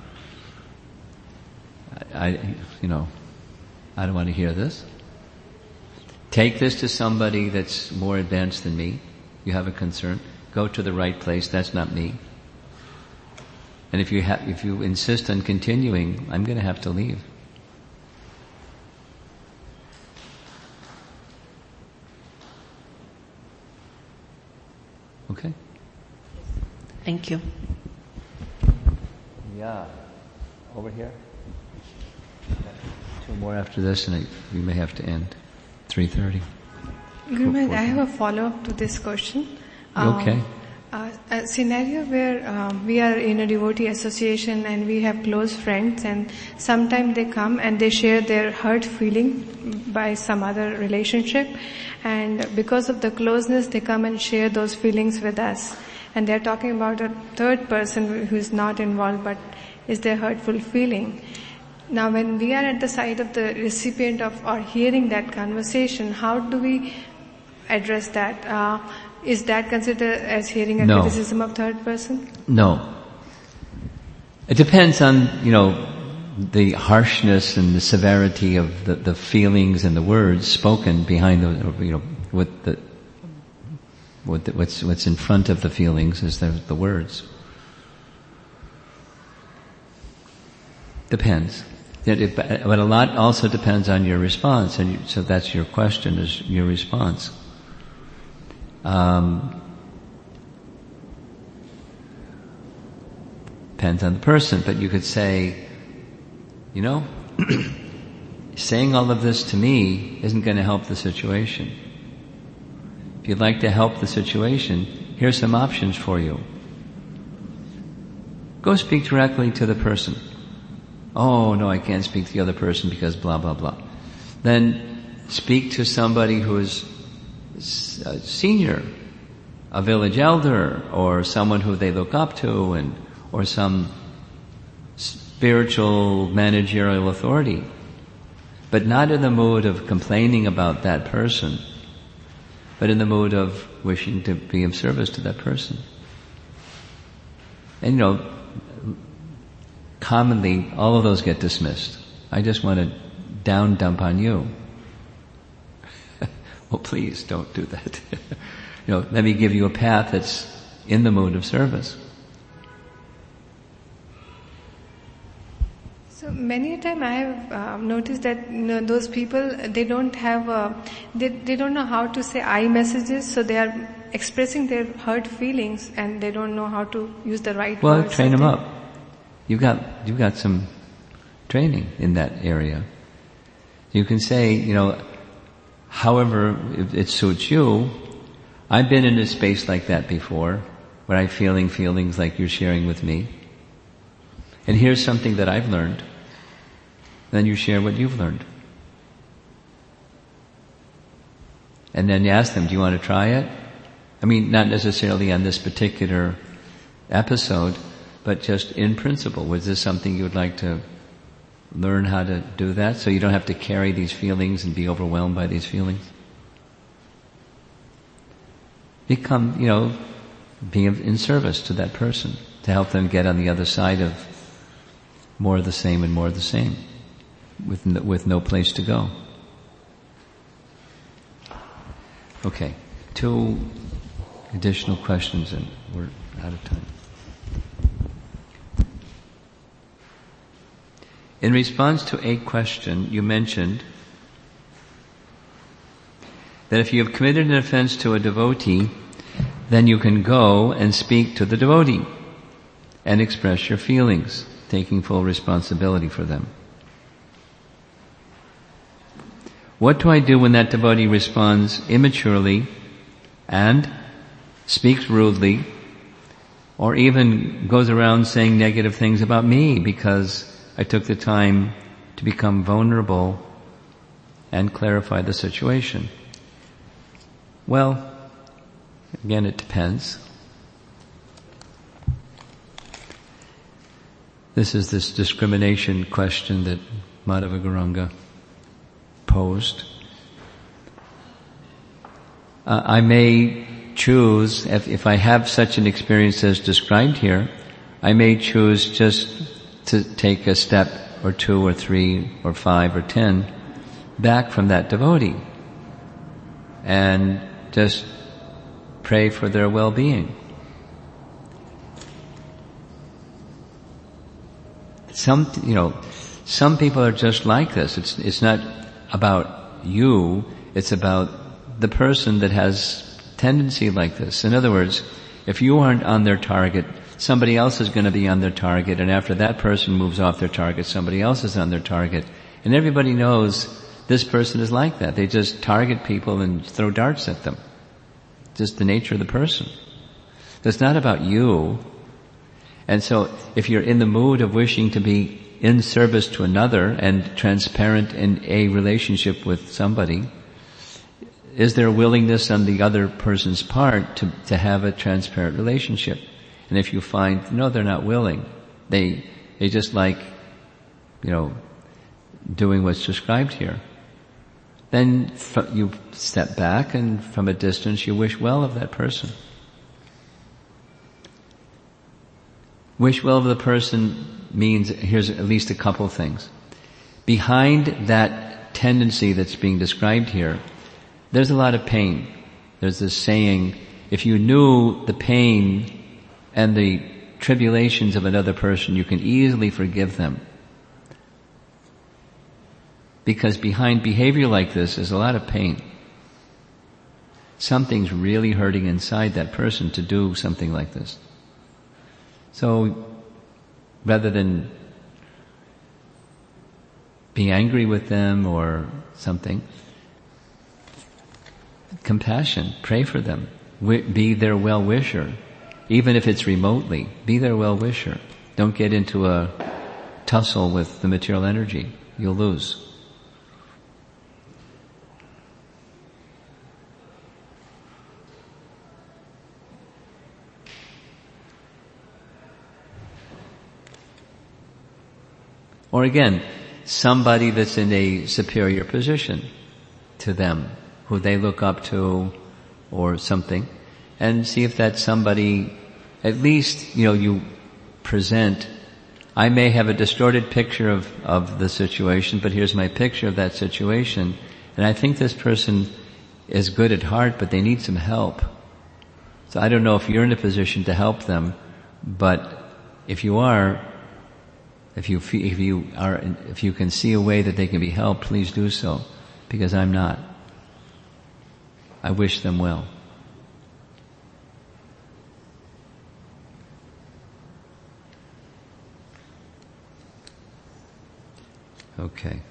I don't want to hear this. Take this to somebody that's more advanced than me. You have a concern. Go to the right place. That's not me. And if you insist on continuing, I'm going to have to leave. Okay? Thank you. Yeah. Over here. Two more after this, and we may have to end. 3:30. Guru Maharaj, I have a follow-up to this question. Okay. A scenario where we are in a devotee association and we have close friends, and sometimes they come and they share their hurt feeling by some other relationship, and because of the closeness they come and share those feelings with us, and they're talking about a third person who is not involved but is their hurtful feeling. Now when we are at the side of the recipient of or hearing that conversation, how do we address that? Is that considered as hearing a criticism of third person? No. It depends on, the harshness and the severity of the feelings and the words spoken behind what's in front of the feelings is the words. Depends. But a lot also depends on your response, and so that's your question, is your response. Depends on the person, but you could say, saying all of this to me isn't going to help the situation. If you'd like to help the situation, here's some options for you. Go speak directly to the person. Oh, no, I can't speak to the other person because blah, blah, blah. Then speak to somebody who is a senior, a village elder, or someone who they look up to, or some spiritual managerial authority. But not in the mood of complaining about that person, but in the mood of wishing to be of service to that person. And commonly all of those get dismissed. I just want to down dump on you. Well, please don't do that. Let me give you a path that's in the mood of service. So many a time I have noticed that those people, they don't have they don't know how to say I messages, so they are expressing their hurt feelings and they don't know how to use the right words. Well, train them up. You've got some training in that area. You can say, however it suits you. I've been in a space like that before, when I'm feeling feelings like you're sharing with me. And here's something that I've learned. Then you share what you've learned. And then you ask them, do you want to try it? I mean, not necessarily on this particular episode, but just in principle. Was this something you would like to learn how to do that so you don't have to carry these feelings and be overwhelmed by these feelings? Become, being in service to that person to help them get on the other side of more of the same and more of the same with no place to go. Okay, 2 additional questions and we're out of time. In response to a question, you mentioned that if you have committed an offense to a devotee, then you can go and speak to the devotee and express your feelings, taking full responsibility for them. What do I do when that devotee responds immaturely and speaks rudely, or even goes around saying negative things about me because I took the time to become vulnerable and clarify the situation? Well, again, it depends. This is this discrimination question that Madhava Gauranga posed. I may choose, if I have such an experience as described here, I may choose just to take a step or 2 or 3 or 5 or 10 back from that devotee and just pray for their well-being. Some people are just like this. It's not about you, it's about the person that has tendency like this. In other words, if you aren't on their target, somebody else is going to be on their target, and after that person moves off their target, somebody else is on their target. And everybody knows this person is like that. They just target people and throw darts at them. Just the nature of the person. It's not about you. And so if you're in the mood of wishing to be in service to another and transparent in a relationship with somebody, is there a willingness on the other person's part to have a transparent relationship? And if you find, no, they're not willing, they just like, doing what's described here, then you step back and from a distance you wish well of that person. Wish well of the person means, here's at least a couple of things. Behind that tendency that's being described here, there's a lot of pain. There's this saying, if you knew the pain and the tribulations of another person, you can easily forgive them. Because behind behavior like this is a lot of pain. Something's really hurting inside that person to do something like this. So, rather than be angry with them or something, compassion, pray for them, be their well-wisher. Even if it's remotely, be their well-wisher. Don't get into a tussle with the material energy. You'll lose. Or again, somebody that's in a superior position to them, who they look up to or something, and see if that somebody, at least, you present, I may have a distorted picture of the situation, but here's my picture of that situation, and I think this person is good at heart, but they need some help. So I don't know if you're in a position to help them, but if you are, if you can see a way that they can be helped, please do so, because I'm not. I wish them well. Okay.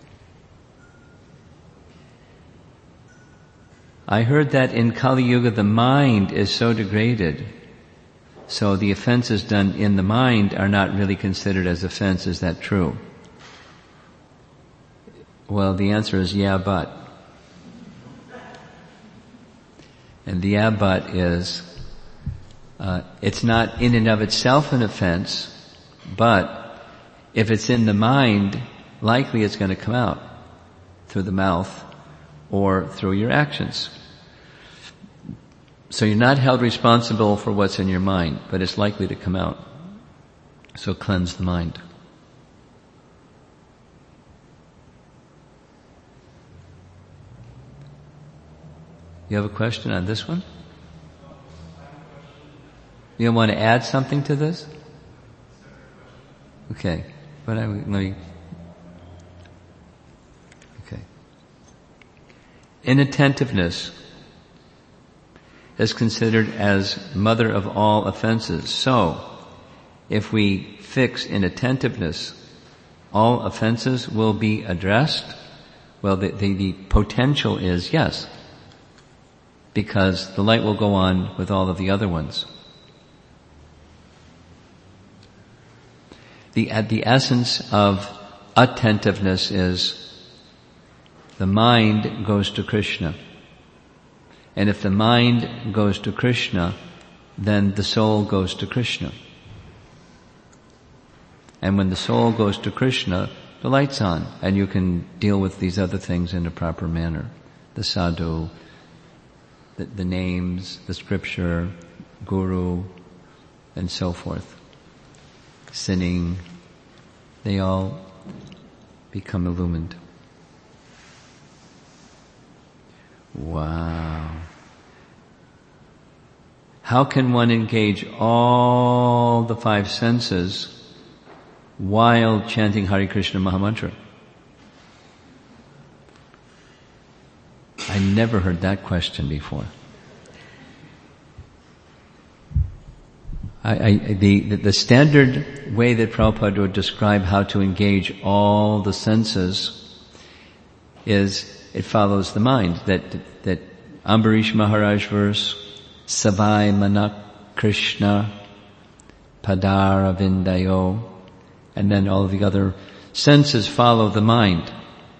I heard that in Kali Yuga the mind is so degraded So the offenses done in the mind are not really considered as offense. Is that true? Well, the answer is yeah, but. And the yeah, but is, it's not in and of itself an offense, but if it's in the mind, likely it's going to come out through the mouth or through your actions. So you're not held responsible for what's in your mind, but it's likely to come out. So cleanse the mind. You have a question on this one? You want to add something to this? Okay. But let me... Okay. Inattentiveness is considered as mother of all offenses. So, if we fix inattentiveness, all offenses will be addressed. Well, the potential is yes, because the light will go on with all of the other ones. The essence of attentiveness is the mind goes to Krishna. And if the mind goes to Krishna, then the soul goes to Krishna. And when the soul goes to Krishna, the light's on, and you can deal with these other things in a proper manner. The sadhu, the names, the scripture, guru, and so forth. Sinning, they all become illumined. Wow. How can one engage all the five senses while chanting Hare Krishna Mahamantra? I never heard that question before. The standard way that Prabhupada would describe how to engage all the senses is it follows the mind. That Ambarish Maharaj verse, Savai Manak Krishna Padara Vindayo, and then all of the other senses follow the mind.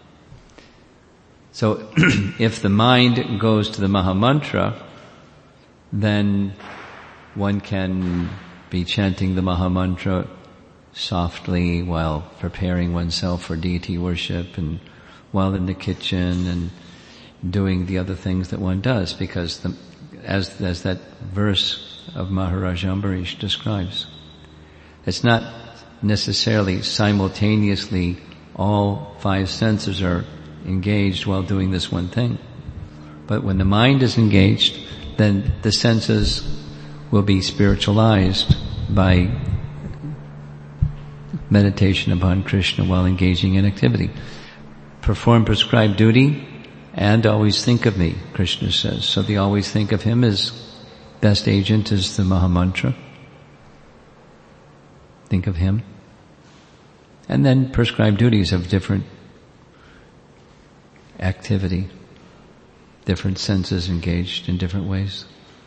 So if the mind goes to the Mahamantra, then one can be chanting the Mahamantra softly while preparing oneself for deity worship and while in the kitchen and doing the other things that one does, because as that verse of Maharaj Ambarish describes, it's not necessarily simultaneously all five senses are engaged while doing this one thing. But when the mind is engaged, then the senses will be spiritualized by meditation upon Krishna while engaging in activity. Perform prescribed duty and always think of me, Krishna says. So the always think of him as best agent is the Mahamantra. Think of him. And then prescribed duties of different activity, different senses engaged in different ways.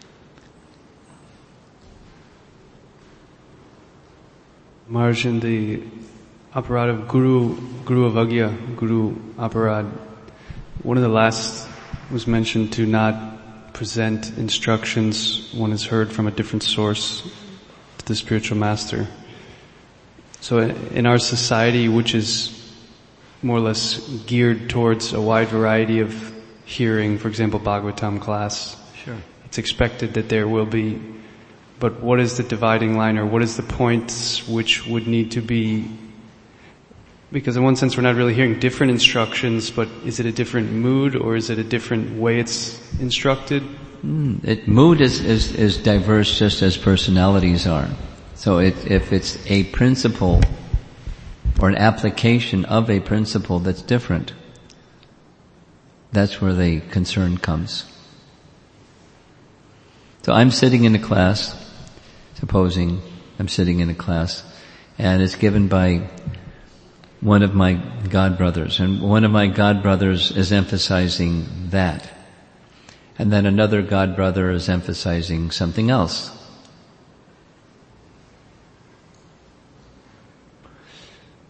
Maharaj, in the aparad of Guru Avagya, Guru aparad, one of the last was mentioned to not present instructions one has heard from a different source to the spiritual master. So in our society, which is more or less geared towards a wide variety of hearing, for example, Bhagavatam class, sure, it's expected that there will be, but what is the dividing line, or what is the points which would need to be, because in one sense we're not really hearing different instructions, but is it a different mood or is it a different way it's instructed? Mood is diverse just as personalities are. So if it's a principle or an application of a principle that's different, that's where the concern comes. So I'm sitting in a class, supposing I'm sitting in a class, and it's given by one of my godbrothers, and one of my godbrothers is emphasizing that. And then another godbrother is emphasizing something else.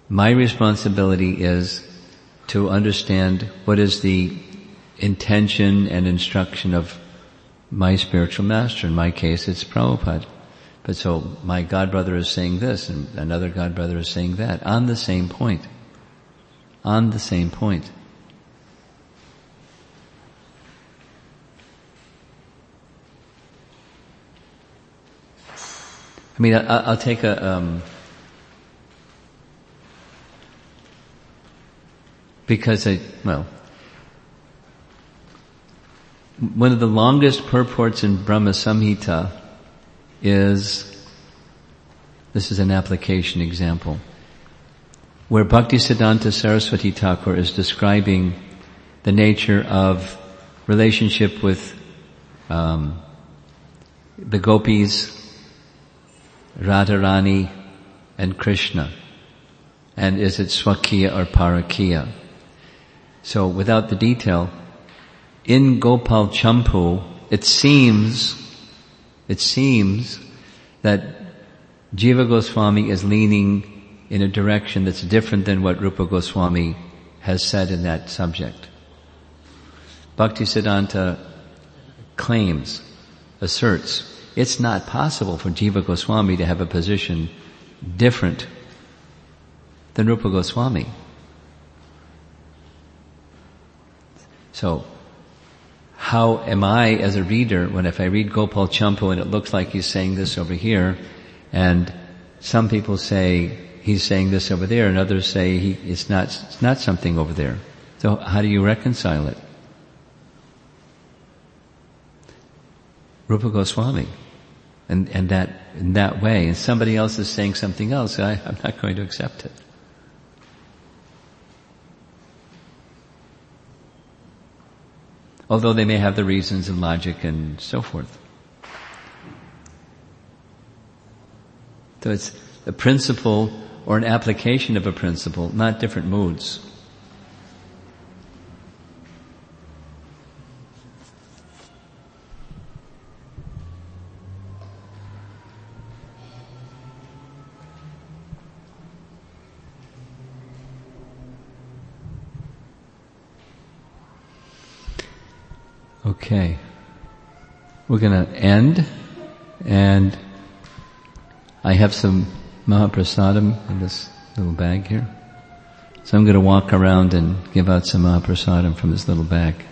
My responsibility is to understand what is the intention and instruction of my spiritual master. In my case, it's Prabhupada. But so my godbrother is saying this, and another godbrother is saying that, on the same point. On the same point. I mean, I'll take because one of the longest purports in Brahma Samhita is, this is an application example, where Bhaktisiddhanta Saraswati Thakur is describing the nature of relationship with the gopis, Radharani, and Krishna. And is it Swakiya or Parakiya? So without the detail, in Gopal Champu, it seems that Jiva Goswami is leaning in a direction that's different than what Rupa Goswami has said in that subject. Bhaktisiddhanta asserts, it's not possible for Jiva Goswami to have a position different than Rupa Goswami. So, how am I as a reader, if I read Gopal Champu and it looks like he's saying this over here, and some people say he's saying this over there, and others say it's not something over there. So how do you reconcile it? Rupa Goswami. And that, in that way, and somebody else is saying something else, I'm not going to accept it. Although they may have the reasons and logic and so forth. So it's a principle or an application of a principle, not different moods. Okay. We're going to end, and I have some Mahaprasadam in this little bag here. So I'm going to walk around and give out some Mahaprasadam from this little bag.